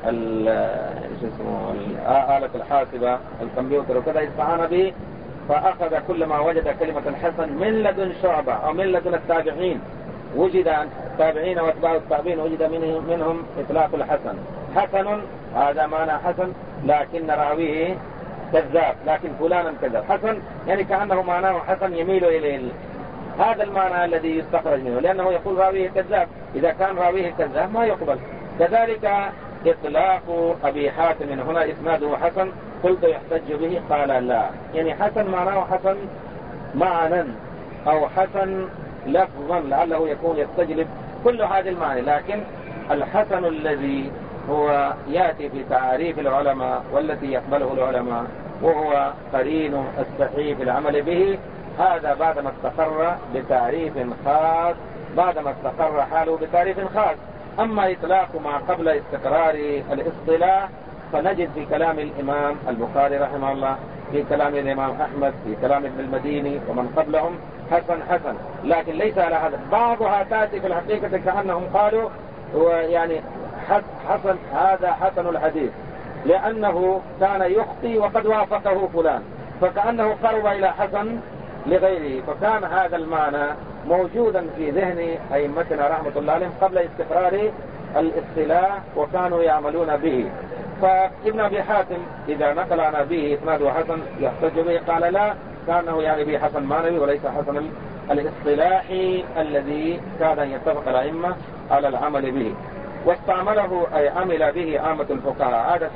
آلة الحاسبة الكمبيوتر وكذا استعان به، فأخذ كل ما وجد كلمة الحسن من لدن شعبة أو من لدن التابعين، وجد التابعين واتباع التابعين وجد منهم إطلاق الحسن. حسن هذا معنى حسن لكن راويه كذاب، لكن فلانا كذاب. حسن يعني كأنه معناه حسن يميل إليه، هذا المعنى الذي يستخرج منه، لأنه يقول راويه كذاب، إذا كان راويه كذاب ما يقبل. كذلك إطلاق أبي حاتم هنا إسناده حسن، قلت يحتج به، قال لا، يعني حسن معناه حسن معنى أو حسن لفظا، لعله يكون يستجلب كل هذه المعاني، لكن الحسن الذي هو يأتي في تعاريف العلماء والتي يقبله العلماء وهو قرين الصحيح في العمل به، هذا بعدما استقر بتعريف خاص، بعدما استقر حاله بتعريف خاص. أما إطلاق ما قبل استقرار الاصطلاح فنجد في كلام الإمام البخاري رحمه الله، في كلام الإمام أحمد، في كلام ابن المديني ومن قبلهم حسن حسن، لكن ليس على هذا. بعضها تأتي في الحقيقة كأنهم قالوا يعني حسن هذا حسن الحديث لأنه كان يخطي وقد وافقه فلان، فكأنه قرب إلى حسن لغيره، فكان هذا المعنى موجودا في ذهن أئمتنا رحمة الله عليهم قبل استقرار الاصطلاح وكانوا يعملون به. فابن أبي حاتم إذا نقل عن أبيه إسناده حسن يحتج به، قال لا، كانه يعني به حسن معنوي وليس حسن الاصطلاحي الذي كان يتفق الأئمة على العمل به. واستعمله أي عمل به عامة الفقهاء، هذا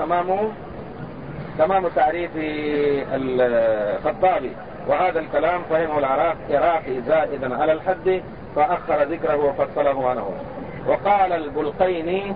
تمام تعريف الخطابي، وهذا الكلام فهمه العراقي زائدا على الحد فأخر ذكره وفصله عنه. وقال البلقيني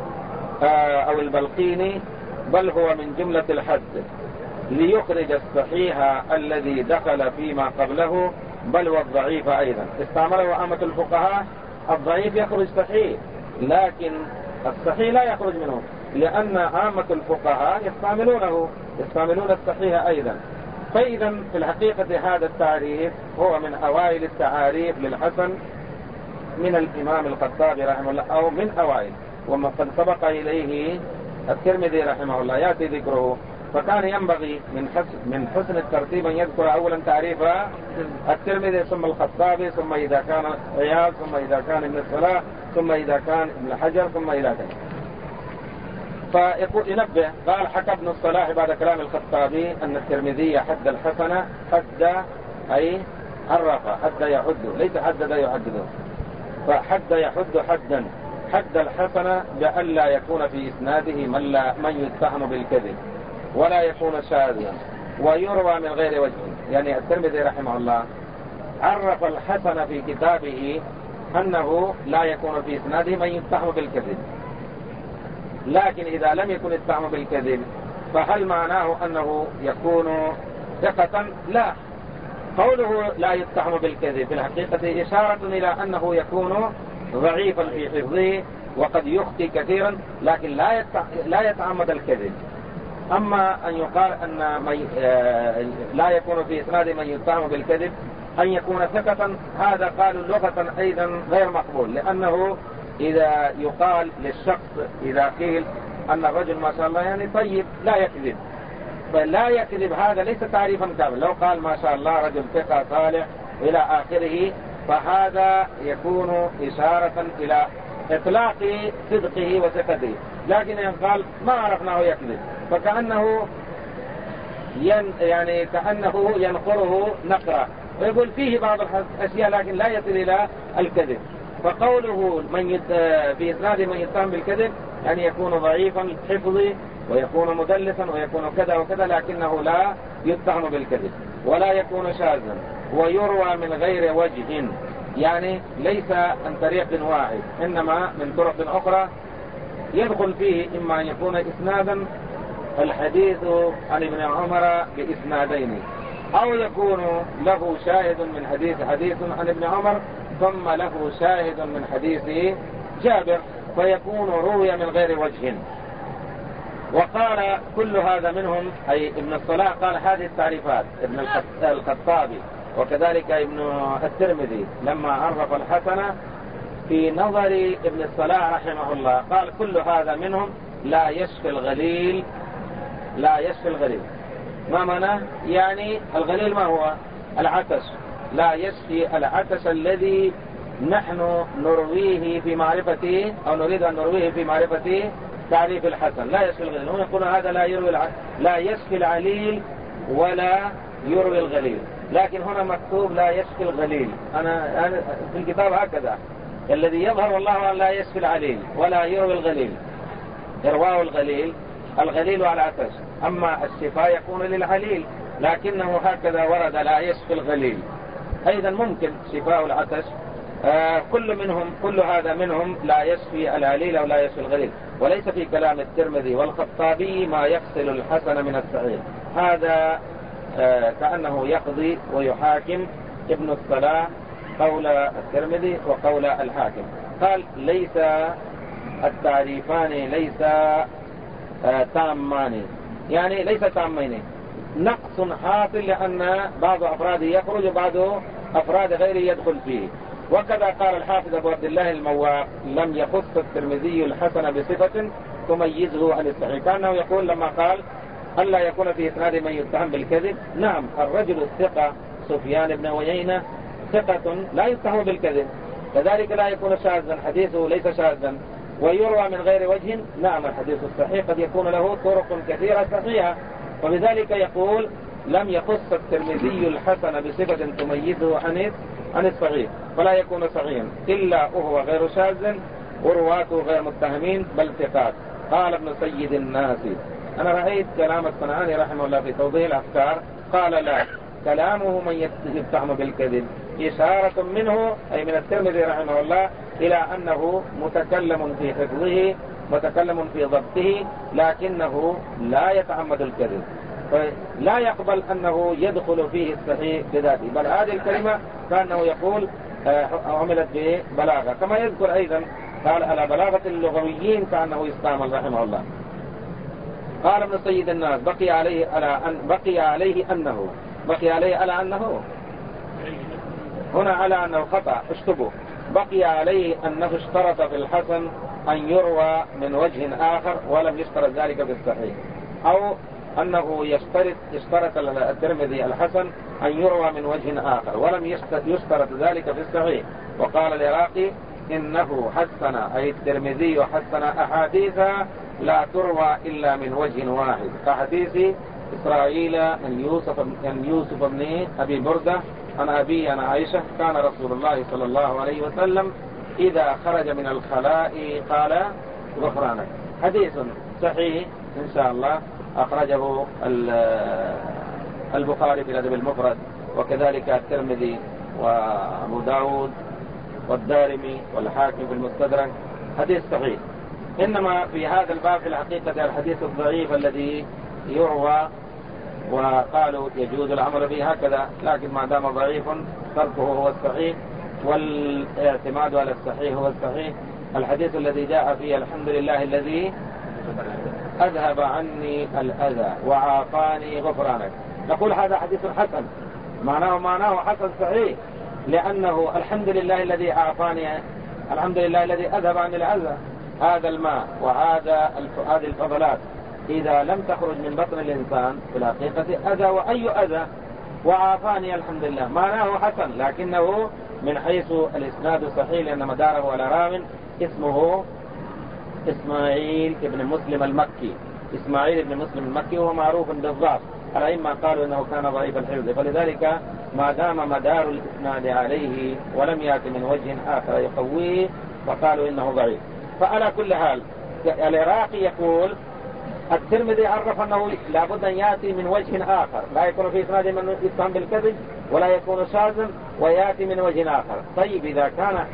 أو البلقيني بل هو من جملة الحد ليخرج الصحيح الذي دخل فيما قبله بل والضعيف أيضا. استعمله عامة الفقهاء، الضعيف يخرج صحيح لكن الصحيح لا يخرج منه، لأن عامة الفقهاء يستعملون الصحيح أيضا. فإذا في الحقيقة هذا التعريف هو من أوائل التعاريف للحسن من الإمام الخطابي رحمه الله، أو من أوائل، وما قد سبق إليه الترمذي رحمه الله يأتي ذكره. فكان ينبغي من حسن الترتيب أن يذكر أولا تعريف الترمذي ثم الخطابي ثم إذا كان عياض ثم إذا كان ابن الصلاح ثم إذا كان ابن حجر ثم إلى ذلك. فينبه قال حكى ابن الصلاح بعد كلام الخطابي أن الترمذي حد الحسن، حد أي عرف، حد يحد، ليس حدد يحدده، فحد يحد حدا، حد الحسن بألا يكون في إسناده من يتهم بالكذب ولا يكون شاذا ويروى من غير وجه. يعني الترمذي رحمه الله عرف الحسن في كتابه أنه لا يكون في إسناده من يتهم بالكذب، لكن إذا لم يكن يتهم بالكذب فهل معناه أنه يكون ثقة؟ لا، قوله لا يتهم بالكذب في الحقيقة إشارة إلى أنه يكون ضعيفا في حفظه وقد يخطي كثيرا لكن لا يتعمد الكذب. أما أن يقال أن لا يكون في إسناد من يتهم بالكذب أن يكون ثقة، هذا قالوا لغة أيضا غير مقبول، لأنه إذا يقال للشخص إذا قيل أن الرجل ما شاء الله يعني طيب لا يكذب، فلا يكذب هذا ليس تعريفا كامل. لو قال ما شاء الله رجل ثقة صالح إلى آخره فهذا يكون إشارة إلى إطلاق صدقه وثقته، لكن إن قال ما عرفناه يكذب فكأنه يعني كأنه ينقره نقرة، ويقول فيه بعض الأشياء لكن لا يصل إلى الكذب. فقوله في إسناد من يتهم بالكذب يعني يكون ضعيفا حفظي ويكون مدلسا ويكون كذا وكذا، لكنه لا يتهم بالكذب ولا يكون شاذا ويروى من غير وجه، يعني ليس عن طريق واحد إنما من طرق أخرى يدخل فيه إما أن يكون إسنادا الحديث عن ابن عمر بإسنادين أو يكون له شاهد من حديث عن ابن عمر ثم له شاهد من حديث جابر فيكون روي من غير وجه. وقال كل هذا منهم أي ابن الصلاح قال هذه التعريفات ابن الخطابي وكذلك ابن الترمذي لما عرف الحسن في نظر ابن الصلاح رحمه الله قال كل هذا منهم لا يشفي الغليل. لا يشفي الغليل ما معناه؟ يعني الغليل ما هو؟ العطش. لا يشفي العطش الذي نحن نرويه في معرفته أو نريد أن نرويه في معرفة تعريف الحسن. لا يشفي الغليل. هم يقولون هذا لا يشفي العليل ولا يروي الغليل، لكن هنا مكتوب لا يشفي الغليل. أنا في الكتاب هكذا الذي يظهر والله لا يشفي العليل ولا يروي الغليل. إرواء الغليل على العطش، أما الشفاء يكون للعليل لكنه هكذا ورد لا يشفي الغليل. أيضا ممكن شفاء العطش كل هذا منهم لا يشفي العليل أو لا يشفي الغليل. وليس في كلام الترمذي والخطابي ما يفصل الحسن من الصحيح. هذا كأنه يقضي ويحاكم ابن الصلاح قول الترمذي وقول الحاكم. قال ليس التعريفان ليس تامان، يعني ليس تامين، نقص حاصل لأن بعض أفراد يخرج وبعض أفراد غيره يدخل فيه. وكذا قال الحافظ أبو عبد الله المواق لم يخص الترمذي الحسن بصفة تميزه عن الصحيح. كأنه يقول لما قال ألا يكون في إسناد من يتهم بالكذب، نعم الرجل الثقة سفيان بن عيينة ثقة لا يتهم بالكذب، كذلك لا يكون شاذا، حديثه ليس شاذا ويروى من غير وجه. نعم الحديث الصحيح قد يكون له طرق كثيرة صحيحة، وبذلك يقول لم يخص الترمذي الحسن بصفة تميزه عن الصحيح فلا يكون صحيحا إلا وهو غير شاذ ورواته غير متهمين بل ثقات. قال ابن سيد الناس. أنا رأيت كلام الصنعاني رحمه الله في توضيح الأفكار قال لا، كلامه من يتهم بالكذب إشارة منه أي من الترمذي رحمه الله إلى أنه متكلم في حفظه متكلم في ضبطه لكنه لا يتعمد الكذب، فلا يقبل أنه يدخل فيه الصحيح بذاته، بل هذه الكلمة كأنه يقول عملت ببلاغة. كما يذكر أيضا قال على بلاغة اللغويين كأنه يستعمل رحمه الله. قال ابن سيد الناس بقي عليه أنه هنا على أنه خطأ اشتبه. بقي عليه أنه اشترط في الحسن أن يروى من وجه آخر ولم يشترط ذلك في الصحيح، أو أنه يشترط الترمذي الحسن أن يروى من وجه آخر ولم يشترط ذلك في الصحيح. وقال العراقي إنه حسن أي الترمذي حسن أحاديث لا تروى إلا من وجه واحد كحديث إسرائيل أن يوسف بن أبي بردة عن أبي عن عائشة كان رسول الله صلى الله عليه وسلم إذا خرج من الخلاء قال غفرانك. حديث صحيح إن شاء الله أخرجه البخاري في الأدب المفرد وكذلك الترمذي وأبو داود والدارمي والحاكم في المستدرك، حديث صحيح. إنما في هذا الباب في الحقيقة الحديث الضعيف الذي يروى وقالوا يجوز العمل به هكذا، لكن ما دام ضعيف تركه هو الصحيح والاعتماد على الصحيح هو الصحيح. الحديث الذي جاء فيه الحمد لله الذي أذهب عني الأذى وعافاني غفرانك، نقول هذا حديث حسن، معناه حسن صحيح، لأنه الحمد لله الذي عافاني، الحمد لله الذي أذهب عني الأذى. هذا الماء هذه الفضلات إذا لم تخرج من بطن الإنسان في الحقيقة أذى، وأي أذى، وعافاني الحمد لله، معناه حسن، لكنه من حيث الإسناد صحيح لأن مداره على راو اسمه إسماعيل بن مسلم المكي. إسماعيل بن مسلم المكي هو معروف بالضعف، الأئمة قالوا إنه كان ضعيف الحفظ، فلذلك ما دام مدار الإسناد عليه ولم يأتي من وجه آخر يقويه فقالوا إنه ضعيف. فعلى كل حال العراقي يقول الترمذي عرف أنه لابد أن يأتي من وجه آخر، لا يكون في إسناد من يتهم بالكذب ولا يكون شاذا ويأتي من وجه آخر. طيب إذا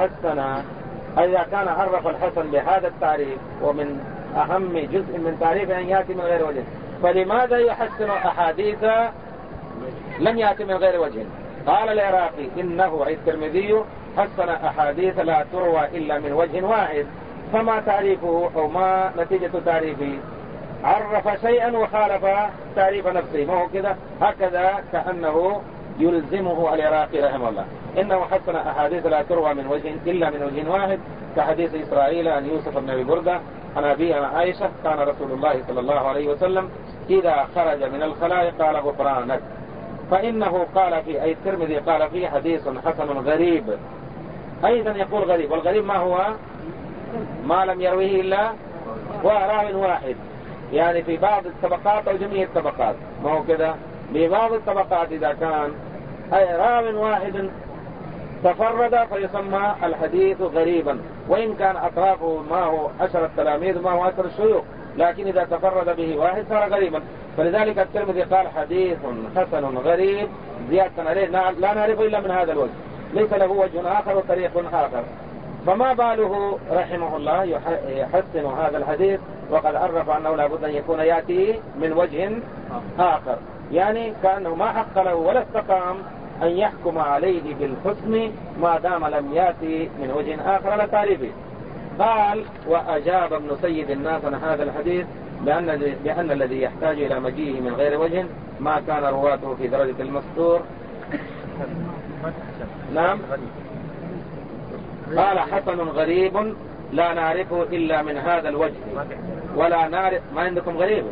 كان عرف الحسن بهذا التعريف ومن أهم جزء من تعريف أن يأتي من غير وجه، فلماذا يحسن أحاديث لم يأتي من غير وجه. قال العراقي إنه أي الترمذي حسن أحاديث لا تروى إلا من وجه واحد. فما تعريفه أو ما نتيجة تعريفه؟ عرف شيئا وخالف تعريف نفسه، ما هو كده؟ هكذا كأنه يلزمه العراقي رحمه الله. إنه حسن أحاديث لا تروى من وجه إلا من وجه واحد، كحديث إسرائيل عن يوسف بن أبي بردة عن أبي عائشة كان رسول الله صلى الله عليه وسلم إذا خرج من الخلاء قال غفرانك. فإنه قال في أي الترمذي قال فيه حديث حسن غريب. أيضا يقول غريب، والغريب ما هو؟ ما لم يرويه إلا راو واحد، يعني في بعض الطبقات أو جميع الطبقات، ما هو كده؟ ببعض الطبقات إذا كان أي راو واحد تفرد فيسمى الحديث غريبا، وإن كان أطرافه ما هو 10 التلاميذ ما هو 10 الشيوخ، لكن إذا تفرد به واحد صار غريبا. فلذلك الترمذي قال حديث حسن غريب زيادة عليه لا نعرف إلا من هذا الوجه، ليس له وجه آخر وطريق آخر. فما باله رحمه الله يحسن هذا الحديث وقد عرف أنه لابد أن يكون يأتي من وجه آخر، يعني كأنه ما حق له ولا استقام أن يحكم عليه بالحسن ما دام لم يأتي من وجه آخر على تعريفه. قال وأجاب ابن سيد الناس عن هذا الحديث بأن الذي يحتاج إلى مجيئه من غير وجه ما كان رواته في درجة المستور. نعم، قال حسن غريب لا نعرفه إلا من هذا الوجه ولا نعرف. ما عندكم غريب؟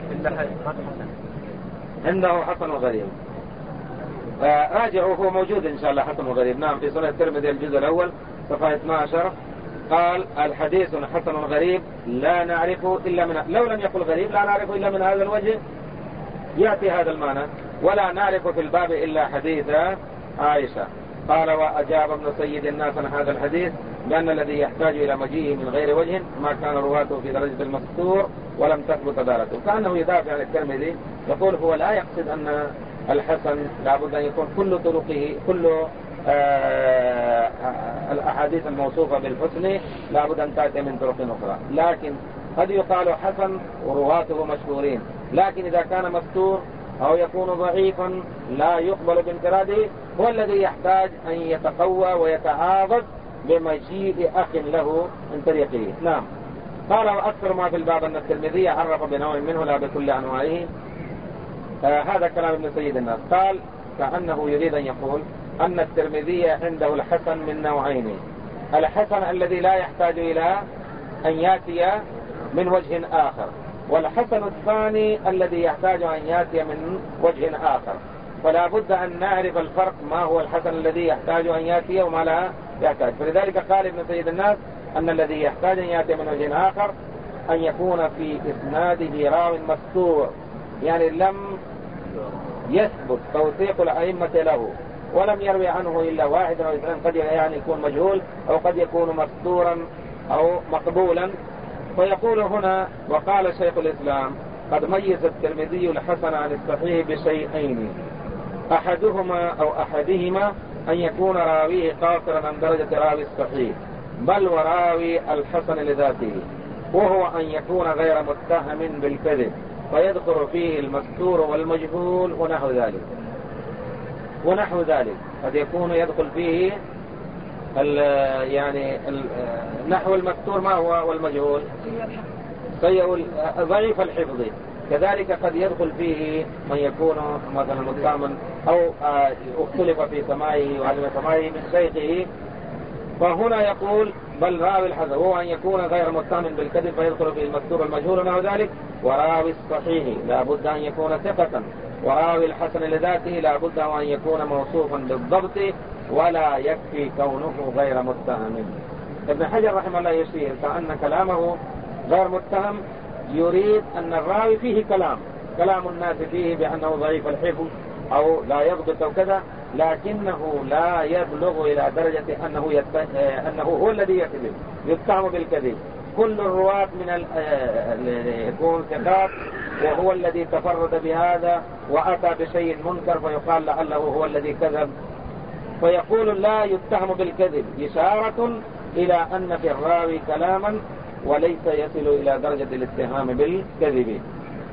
عنده حسن غريب. راجعوا، هو موجود إن شاء الله حسن غريب. نعم، في سنة الترمذي الجزء الأول صفحة 12 قال الحديث حسن غريب لا نعرفه إلا من، لو لم يقل غريب لا نعرفه إلا من هذا الوجه يأتي هذا المعنى، ولا نعرف في الباب إلا حديث عائشة. قال وأجاب ابن سيد الناس عن هذا الحديث بأن الذي يحتاج إلى مجيئه من غير وجه ما كان رواته في درجة المستور ولم تثبت دارته. كأنه يدافع عن الترمذي، يقول هو لا يقصد أن الحسن لابد أن يكون كل طرقه كل الأحاديث الموصوفة بالحسن لابد أن تأتي من طرق أخرى، لكن قد يقال حسن ورواته مشهورين، لكن إذا كان مستور أو يكون ضعيفا لا يقبل بانفراده هو الذي يحتاج أن يتقوى ويتعاضد بمجيء أخ له من طريقه. نعم. قال وأكثر ما في الباب أن الترمذي عرف بنوع منه لا بكل أنواعه. هذا كلام ابن سيد الناس. قال كأنه يريد أن يقول أن الترمذي عنده الحسن من نوعين: الحسن الذي لا يحتاج إلى أن يأتي من وجه آخر، والحسن الثاني الذي يحتاج أن يأتي من وجه آخر. فلا بد أن نعرف الفرق، ما هو الحسن الذي يحتاج أن يأتي وما لا يحتاج. فلذلك قال ابن سيد الناس أن الذي يحتاج أن يأتي من وجه آخر أن يكون في إسناده راو مستور، يعني لم يثبت توثيق الأئمة له ولم يروي عنه إلا واحد أو اثنين، قد يعني يكون مجهول أو قد يكون مستورا أو مقبولا. فيقول هنا وقال شيخ الإسلام قد ميز الترمذي الحسن عن الصحيح بشيئين: أحدهما أن يكون راويه قاصرا عن درجة راوي الصحيح بل وراوي الحسن لذاته، وهو أن يكون غير متهم بالكذب فيدخل فيه المستور والمجهول ونحو ذلك قد يكون يدخل فيه نحو المستور ما هو والمجهول ضعيف الحفظ. كذلك قد يدخل فيه من يكون مثلا متهما أو اختلف في سماعه وعدم سماعه من شيخه. فهنا يقول بل راوي الحسن هو أن يكون غير متهم بالكذب فيدخل فيه المستور والمجهول ونحو ذلك، وراوي الصحيح لا بد أن يكون ثقة، وراوي الحسن لذاته لا بد أن يكون موصوفا بالضبط ولا يكفي كونه غير متهم. ابن حجر رحمه الله يشير كأن كلامه غير متهم يريد أن الراوي فيه كلام الناس فيه بأنه ضعيف الحفظ أو لا يضبط أو كذا، لكنه لا يبلغ إلى درجة أنه هو الذي يكذب يتهم بالكذب. كل الرواة من يكون ثقات وهو الذي تفرد بهذا وأتى بشيء منكر فيقال لعله هو الذي كذب، فيقول لا يتهم بالكذب إشارة إلى أن في الراوي كلاما وليس يصل إلى درجة الاتهام بالكذب.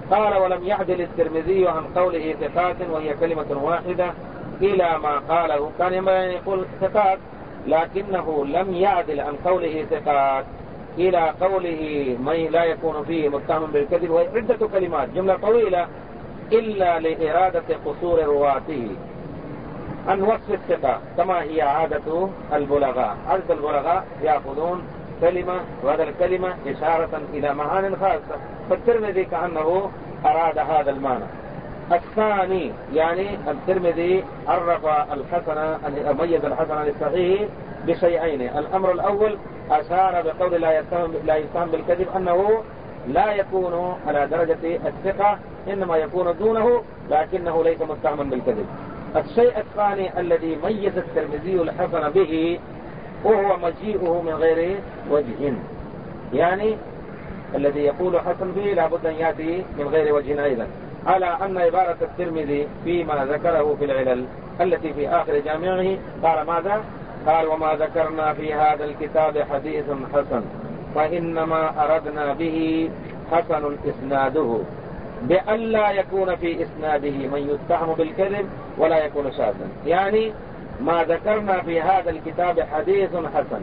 قال ولم يعدل الترمذي عن قوله ثقات وهي كلمة واحدة إلى ما قاله، كان ينبغي أن يقول ثقات لكنه لم يعدل عن قوله ثقات إلى قوله من لا يكون فيه متهم بالكذب، وهي عدة كلمات جملة طويلة إلا لإرادة قصور رواته عن وصف الثقة كما هي عادة البلغاء. عادة البلغاء يأخذون كلمة وهذا الكلمة إشارة إلى معان خاصة، فالترمذي كأنه أراد هذا المعنى. الثاني يعني الترمذي عرف الحسن، ميز الحسن للصحيح بشيئين. الأمر الأول أشار بقول لا يتهم بالكذب أنه لا يكون على درجة الثقة، إنما يكون دونه لكنه ليس متهما بالكذب. الشيء الثاني الذي ميز الترمذي الحسن به وهو مجيئه من غير وجه، يعني الذي يقول حسن به لابد أن يأتي من غير وجه أيضا، على أن عبارة الترمذي فيما ذكره في العلل التي في آخر جامعه قال ماذا؟ قال وما ذكرنا في هذا الكتاب حديث حسن فإنما أردنا به حسن إسناده، بأن لا يكون في إسناده من يتهم بالكذب ولا يكون شاذا. يعني ما ذكرنا في هذا الكتاب حديث حسن،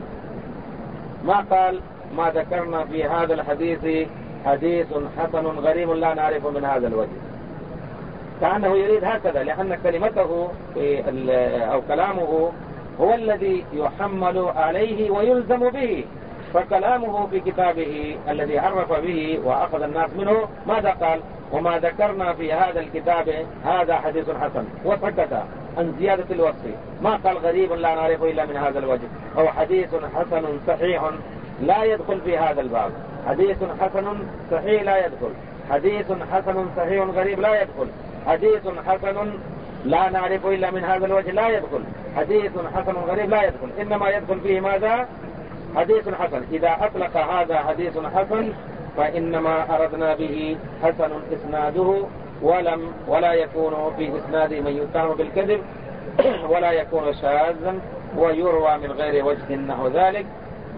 ما قال ما ذكرنا في هذا الحديث حديث حسن غريب لا نعرف من هذا الوجه، كأنه يريد هكذا، لأن كلمته أو كلامه هو الذي يحمل عليه ويلزم به. فكلامه في كتابه الذي عرف به وأخذ الناس منه ماذا قال؟ وما ذكرنا في هذا الكتاب هذا حديث حسن، وسكت عن زيادة الوصف، ما قال غريب لا نعرف إلا من هذا الوجه، أو حديث حسن صحيح لا يدخل في هذا الباب. حديث حسن صحيح لا يدخل، حديث حسن صحيح غريب لا يدخل، حديث حسن لا نعرف إلا من هذا الوجه لا يدخل، حديث حسن غريب لا يدخل، إنما يدخل فيه ماذا؟ حديث حسن. إذا أطلق هذا حديث حسن فإنما أردنا به حسن إسناده ولا يكون في إسناد من يتهم بالكذب ولا يكون شاذا ويروى من غير وجه نحو ذلك.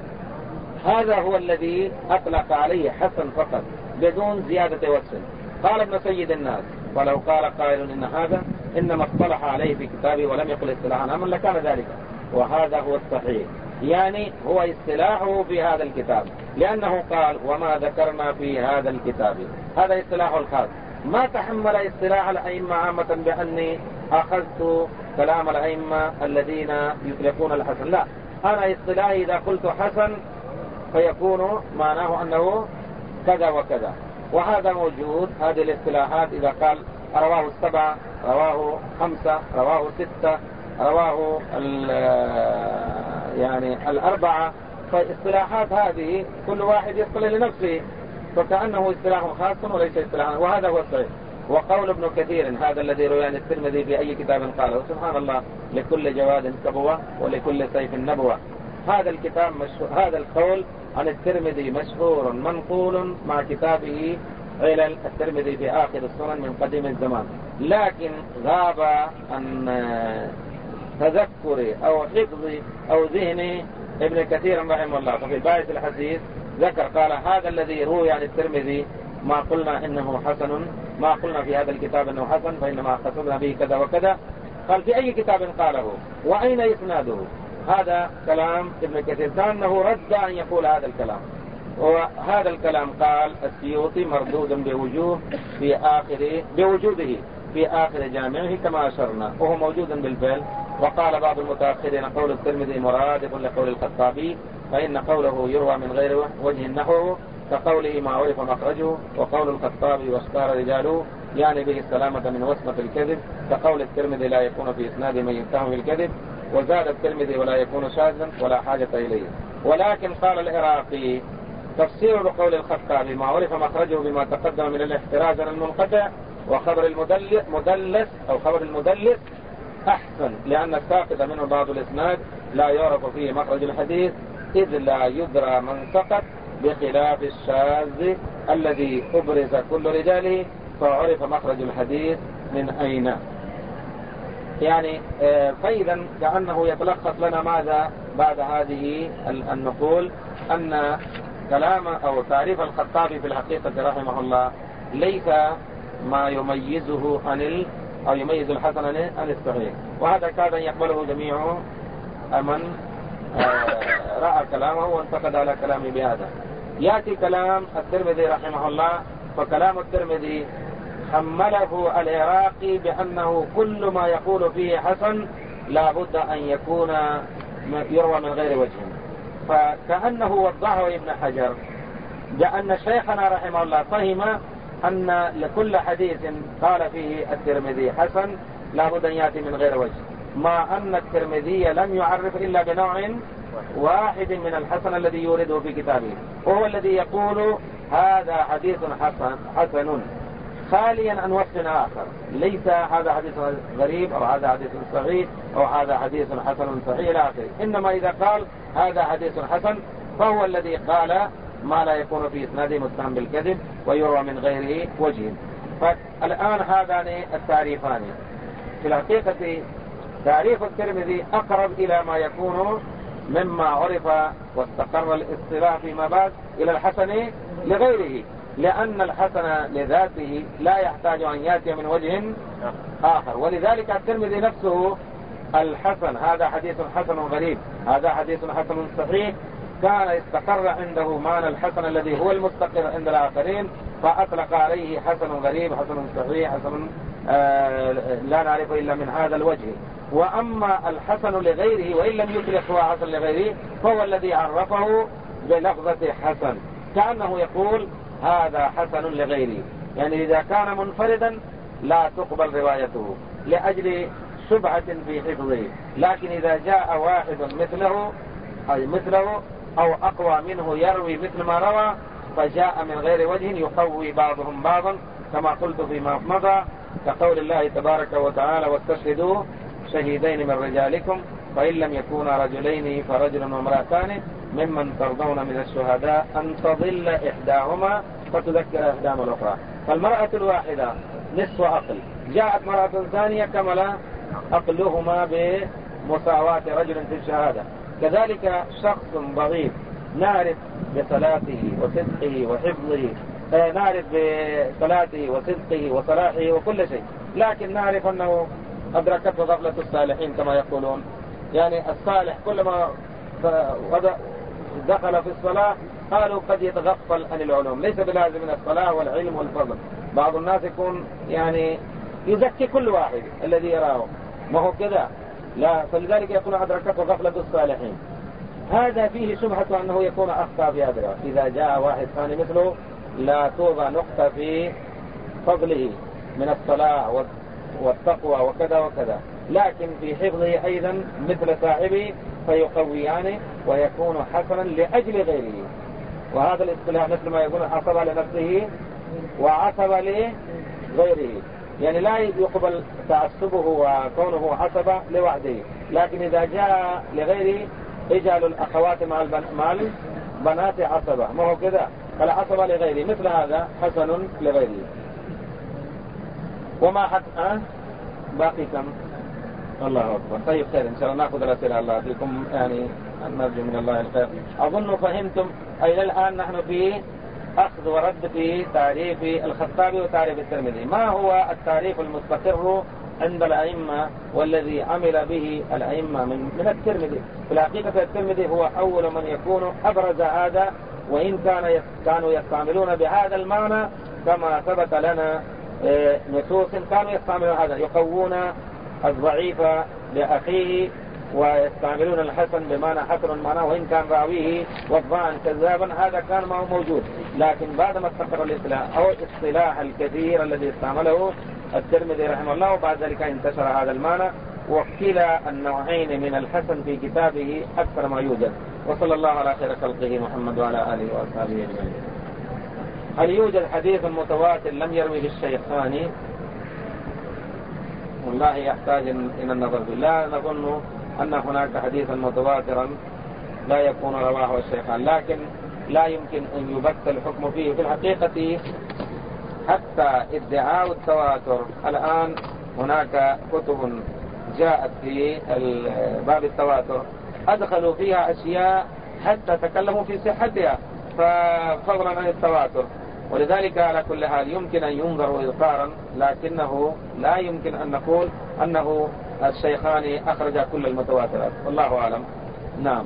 هذا هو الذي أطلق عليه حسن فقط بدون زيادة وصف. قال ابن سيد الناس ولو قال قائل إن هذا إنما اصطلح عليه في كتابه ولم يقل اصطلاحا عاما لكان ذلك، وهذا هو الصحيح، يعني هو اصطلاحه في هذا الكتاب، لأنه قال وما ذكرنا في هذا الكتاب، هذا اصطلاح الخاص. ما تحمل اصطلاح الأئمة عامة بأني أخذت كلام الأئمة الذين يطلقون الحسن، لا، أنا اصطلاحي إذا قلت حسن فيكون معناه أنه كذا وكذا، وهذا موجود. هذه الاصطلاحات إذا قال رواه السبعة، رواه خمسة، رواه ستة، رواه يعني الأربعة، فاصطلاحات هذه كل واحد يصطلح لنفسه، فكأنه اصطلاح خاص وليس اصطلاحا، وهذا هو الصحيح. وقول ابن كثير هذا الذي روى عن الترمذي في أي كتاب قاله، سبحان الله، لكل جواد كبوة ولكل سيف نبوة. هذا الكتاب هذا القول عن الترمذي مشهور منقول مع كتابه علل الترمذي في آخر السنن من قديم الزمان، لكن غاب عن تذكر أو حفظ أو ذهن ابن كثير رحمه الله. ففي باعث الحديث ذكر قال هذا الذي روي عن الترمذي ما قلنا إنه حسن، ما قلنا في هذا الكتاب إنه حسن، فإنما قصدنا به كذا وكذا. قال في أي كتاب قاله وأين إسناده؟ هذا كلام ابن كثير، كأنه رد أن يقول هذا الكلام، وهذا الكلام قال السيوطي مردود بوجوده في آخر جامعه كما أشرنا، وهو موجود بالفعل. وقال بعض المتأخرين قول الترمذي مرادف لقول الخطابي، فإن قوله يروى من غير وجه نحوه كقوله ما عرف مخرجه، وقول الخطابي واشتهر رجاله يعني به السلامة من وصمة الكذب، كقول الترمذي لا يكون في إسناد من يتهم بالكذب، وزاد الترمذي ولا يكون شاذا ولا حاجة إليه. ولكن قال العراقي تفسير لقول الخطابي ما عرف مخرجه بما تقدم من الاحتراز عن المنقطع وخبر المدلس أو خبر المدلس أحسن، لأن الساقط منه بعض الإسناد لا يعرف فيه مخرج الحديث إذ لا يدرى من سقط، بخلاف الشاذ الذي أبرز كل رجاله فعرف مخرج الحديث من أين. يعني فإذا كأنه يتلخص لنا ماذا بعد هذه النقول، أن كلام أو تعريف الخطابي في الحقيقة رحمه الله ليس ما يميزه أو يميز الحسن عن الصحيح. وهذا كاد أن يقبله جميع من رأى كلامه وانتقد على كلامه بهذا. يأتي كلام الترمذي رحمه الله، فكلام الترمذي حمله العراقي بأنه كل ما يقول فيه حسن لا بد أن يكون يروى من غير وجه، فكأنه وضعه ابن حجر بأن شيخنا رحمه الله فهم أن لكل حديث قال فيه الترمذي حسن لا بد أن يأتي من غير وجه، مع أن الترمذي لم يعرف إلا بنوع واحد من الحسن الذي يورده في كتابه، وهو الذي يقول هذا حديث حسن خاليا عن وصف آخر، ليس هذا حديث غريب أو هذا حديث صحيح أو هذا حديث حسن صحيح إلى آخره. إنما إذا قال هذا حديث حسن فهو الذي قال ما لا يكون في إسناده متهم بالكذب ويروى من غيره وجه. فالآن هذان التعريفان في الحقيقة تعريف الترمذي أقرب إلى ما يكون مما عرف واستقر الاصطلاح فيما بعد إلى الحسن لغيره، لأن الحسن لذاته لا يحتاج أن يأتي من وجه آخر. ولذلك الترمذي نفسه الحسن هذا حديث حسن غريب هذا حديث حسن صحيح كان استقر عنده معنى الحسن الذي هو المستقر عند الآخرين، فأطلق عليه حسن غريب حسن صحيح حسن لا نعرفه إلا من هذا الوجه. وأما الحسن لغيره وإن لم يطلق هو حسن لغيره فهو الذي عرفه بلفظة حسن، كأنه يقول هذا حسن لغيره، يعني إذا كان منفردا لا تقبل روايته لأجل شبهة في حفظه، لكن إذا جاء واحد مثله أو أقوى منه يروي مثل ما روى فجاء من غير وجه يقوي بعضهم بعضا، كما قلت فيما مضى كقول الله تبارك وتعالى واستشهدوا شهيدين من رجالكم فإن لم يكونا رجلين فرجل وامرأتان ممن ترضون من الشهداء أن تضل إحداهما فتذكر إحداهما الأخرى. فالمرأة الواحدة نصف عقل، جاءت مرأة ثانية كمل عقلهما بمساواة رجل في الشهادة. كذلك شخص ضعيف نعرف بصلاته وصدقه وحفظه، نعرف بصلاته وصدقه وصلاحه وكل شيء، لكن نعرف أنه أدركته غفلة الصالحين كما يقولون، يعني الصالح كلما دخل في الصلاة قالوا قد يتغفل عن العلوم، ليس بلازم من الصلاة والعلم والفضل. بعض الناس يكون يعني يزكي كل واحد الذي يراه، ما هو كذا لا، فلذلك يكون أدركته غفلة الصالحين. هذا فيه شبهة أنه يكون أخطأ في هذا. إذا جاء واحد ثاني مثله لا توضع نقطة في فضله من الصلاة والتقوى وكذا وكذا، لكن في حفظه أيضا مثل صاحبه فيقويانه ويكون حسنا لأجل غيره. وهذا الاصطلاح مثل ما يقول عصب لنفسه وعصب لغيره، يعني لا يقبل تعصبه وكونه عصب لوحده، لكن إذا جاء لغيره اجعلوا الأخوات مع البنات عصبة، ما هو كذا، فالعصبة لغيره مثل هذا حسن لغيره. وما حتى باقي كم؟ الله أكبر. طيب خير إن شاء الله نأخذ الأسئلة. الله فيكم، يعني نرجو من الله الخير. أظن فهمتم. إلى الآن نحن في أخذ ورد في تعريف الخطابي وتعريف الترمذي. ما هو التعريف المستقر عند الأئمة والذي عمل به الأئمة من الترمذي؟ في الحقيقة الترمذي هو أول من يكون أبرز هذا، وإن كانوا يستعملون بهذا المعنى كما ثبت لنا نصوص كانوا يستعملون هذا، يقوون الضعيف لأخيه ويستعملون الحسن بمعنى حسن معناه وإن كان راويه وضعا كذابا، هذا كان ما هو موجود. لكن بعد ما استقر الاصطلاح أو الاصطلاح الكثير الذي استعمله الترمذي رحمه الله، وبعد ذلك انتشر هذا المعنى، وكلا النوعين من الحسن في كتابه أكثر ما يوجد. وصلى الله على خير خلقه محمد وعلى آله وأصحابه أجمعين. هل يوجد حديث متواتر لم يرويه الشيخان؟ والله يحتاج إلى النظر به. لا نظن أن هناك حديثا متواترا لا يكون رواه الشيخان، لكن لا يمكن أن يبت الحكم فيه. في الحقيقة حتى ادعاء التواتر الآن هناك كتب جاءت في باب التواتر أدخلوا فيها أشياء حتى تكلموا في صحتها، ففضلا عن التواتر. ولذلك على كل حال يمكن أن ينظر إذكارا، لكنه لا يمكن أن نقول أنه الشيخان أخرجا كل المتواترات، والله أعلم. نعم.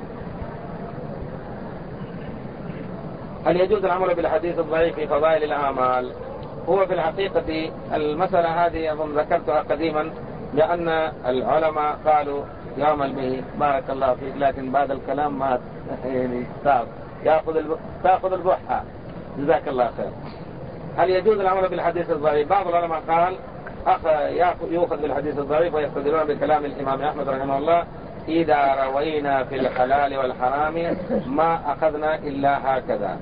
هل يجوز العمل بالحديث الضعيف في فضائل الأعمال؟ هو في الحقيقة المسألة هذه أظن ذكرتها قديما، لأن العلماء قالوا يعمل به، بارك الله فيك، لكن بعد الكلام ما يعني تأخذ البحة، جزاك الله خير. هل يجوز العمل بالحديث الضعيف؟ بعض العلماء قال يؤخذ بالحديث الضعيف، ويستدلون بكلام الإمام أحمد رحمه الله: إذا روينا في الحلال والحرام ما أخذنا إلا هكذا،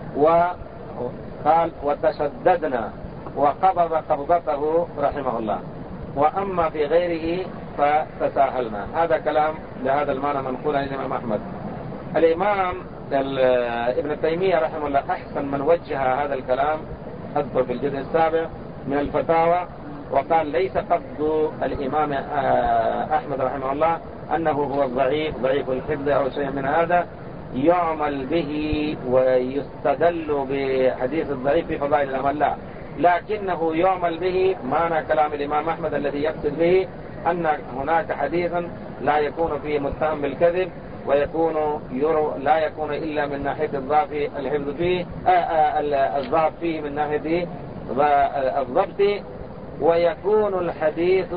وقال وتشددنا، وقبض قبضته رحمه الله، وأما في غيره فتساهلنا. هذا كلام لهذا المعنى منقول عن الإمام أحمد. الإمام ابن تيمية رحمه الله أحسن من وجه هذا الكلام، أذكر في الجزء السابع من الفتاوى، وقال: ليس قصد الإمام أحمد رحمه الله أنه هو الضعيف ضعيف الحفظ أو شيء من هذا يعمل به ويستدل بحديث الضعيف في فضائل الأعمال، لا، لكنه يعمل به معنى كلام الإمام أحمد الذي يقصد به أن هناك حديثا لا يكون فيه متهم بالكذب، ويكون لا يكون إلا من ناحية الضعف الحفظ فيه، الضعف فيه من ناحية الضبط، ويكون الحديث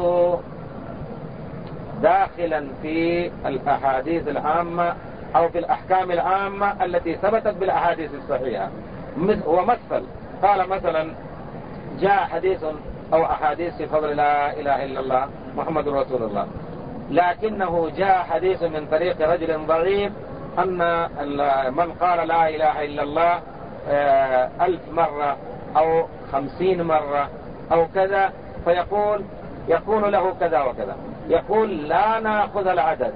داخلا في الأحاديث العامة أو في الأحكام العامة التي ثبتت بالأحاديث الصحيحة. ومثل قال مثلا: جاء حديث أو أحاديث في فضل لا إله إلا الله محمد رسول الله، لكنه جاء حديث من طريق رجل ضعيف أن من قال لا إله إلا الله 1000 مرة أو 50 مرة أو كذا، فيقول يكون له كذا وكذا، يقول لا نأخذ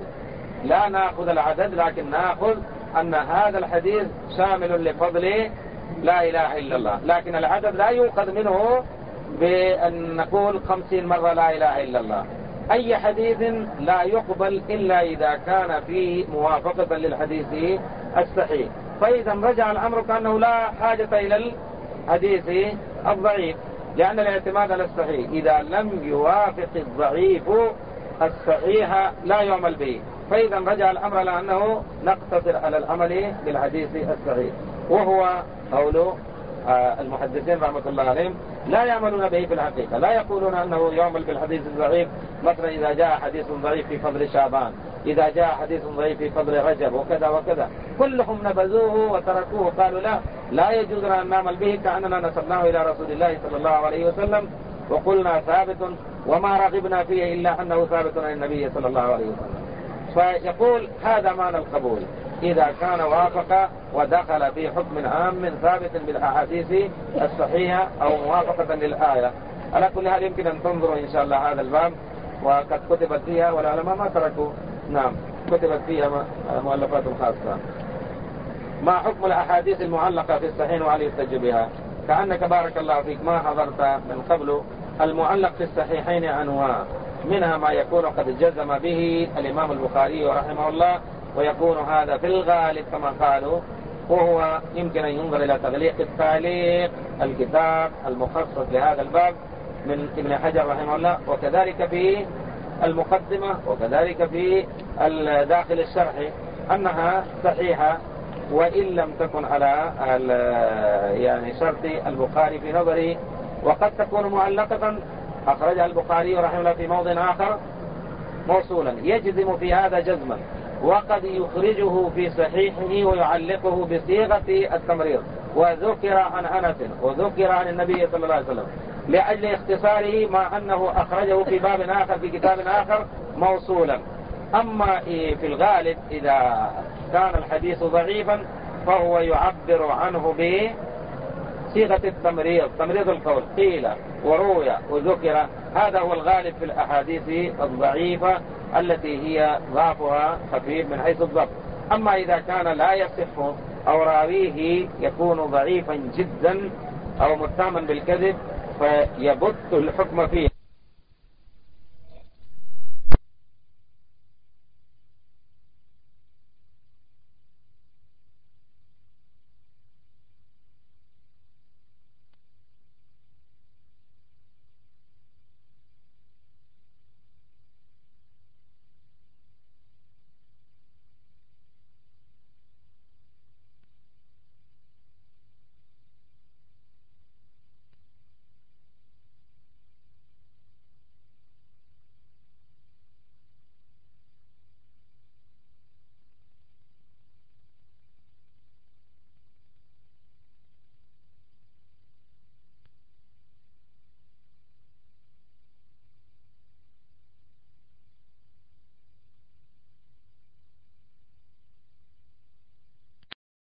العدد، لكن نأخذ أن هذا الحديث شامل لفضل لا إله إلا الله، لكن العدد لا يؤخذ منه بأن نقول 50 مرة لا إله إلا الله. أي حديث لا يقبل إلا إذا كان فيه موافقة للحديث الصحيح، فإذا رجع الأمر كأنه لا حاجة إلى الحديث الضعيف، لأن الاعتماد على الصحيح إذا لم يوافق الضعيف الصحيح لا يعمل به، فإذا رجع الأمر لأنه نقتصر على العمل بالحديث الصحيح، وهو قول المحدثين رحمة الله عليهم لا يعملون به في الحقيقة، لا يقولون أنه يعمل بالحديث الضعيف، مثلا إذا جاء حديث ضعيف في فضل شعبان، إذا جاء حديث ضعيف في فضل رجب وكذا وكذا، كلهم نبذوه وتركوه، قالوا لا يجوز أن نعمل به، كأننا نسبناه إلى رسول الله صلى الله عليه وسلم وقلنا ثابت وما رغبنا فيه إلا أنه ثابت عن النبي صلى الله عليه وسلم. فيقول هذا معنى القبول إذا كان وافق ودخل في حكم عام ثابت بالأحاديث الصحيحة أو موافقة للآية. على كل حال يمكن أن تنظروا إن شاء الله هذا الباب، وقد كتبت فيها والعلماء ما تركوا، نعم كتبت فيها مؤلفات خاصة. ما حكم الأحاديث المعلقة في الصحيح وهل يحتج بها؟ كأنك بارك الله فيك ما حضرت من قبل. المعلق في الصحيحين أنواع، منها ما يكون قد جزم به الإمام البخاري رحمه الله، ويكون هذا في الغالب كما قالوا، وهو يمكن أن ينظر إلى تغليق التعليق الكتاب المخصص لهذا الباب من ابن حجر رحمه الله، وكذلك في المقدمة، وكذلك في داخل الشرح، أنها صحيحة وإن لم تكن على يعني شرط البخاري في نظري، وقد تكون معلقة أخرجها البخاري رحمه الله في موضع آخر موصولا يجزم في هذا جزما، وقد يخرجه في صحيحه ويعلقه بصيغة التمريض، وذكر عن أنس وذكر عن النبي صلى الله عليه وسلم لأجل اختصاره، مع أنه أخرجه في باب آخر في كتاب آخر موصولا. أما في الغالب إذا كان الحديث ضعيفا فهو يعبر عنه بصيغة التمريض، تمريض القول، قيل وروي وذكر، هذا هو الغالب في الأحاديث الضعيفة التي هي ضعفها خفيف من حيث الضبط. أما إذا كان لا يصح أو راويه يكون ضعيفا جدا أو متهما بالكذب فيبت الحكم فيه.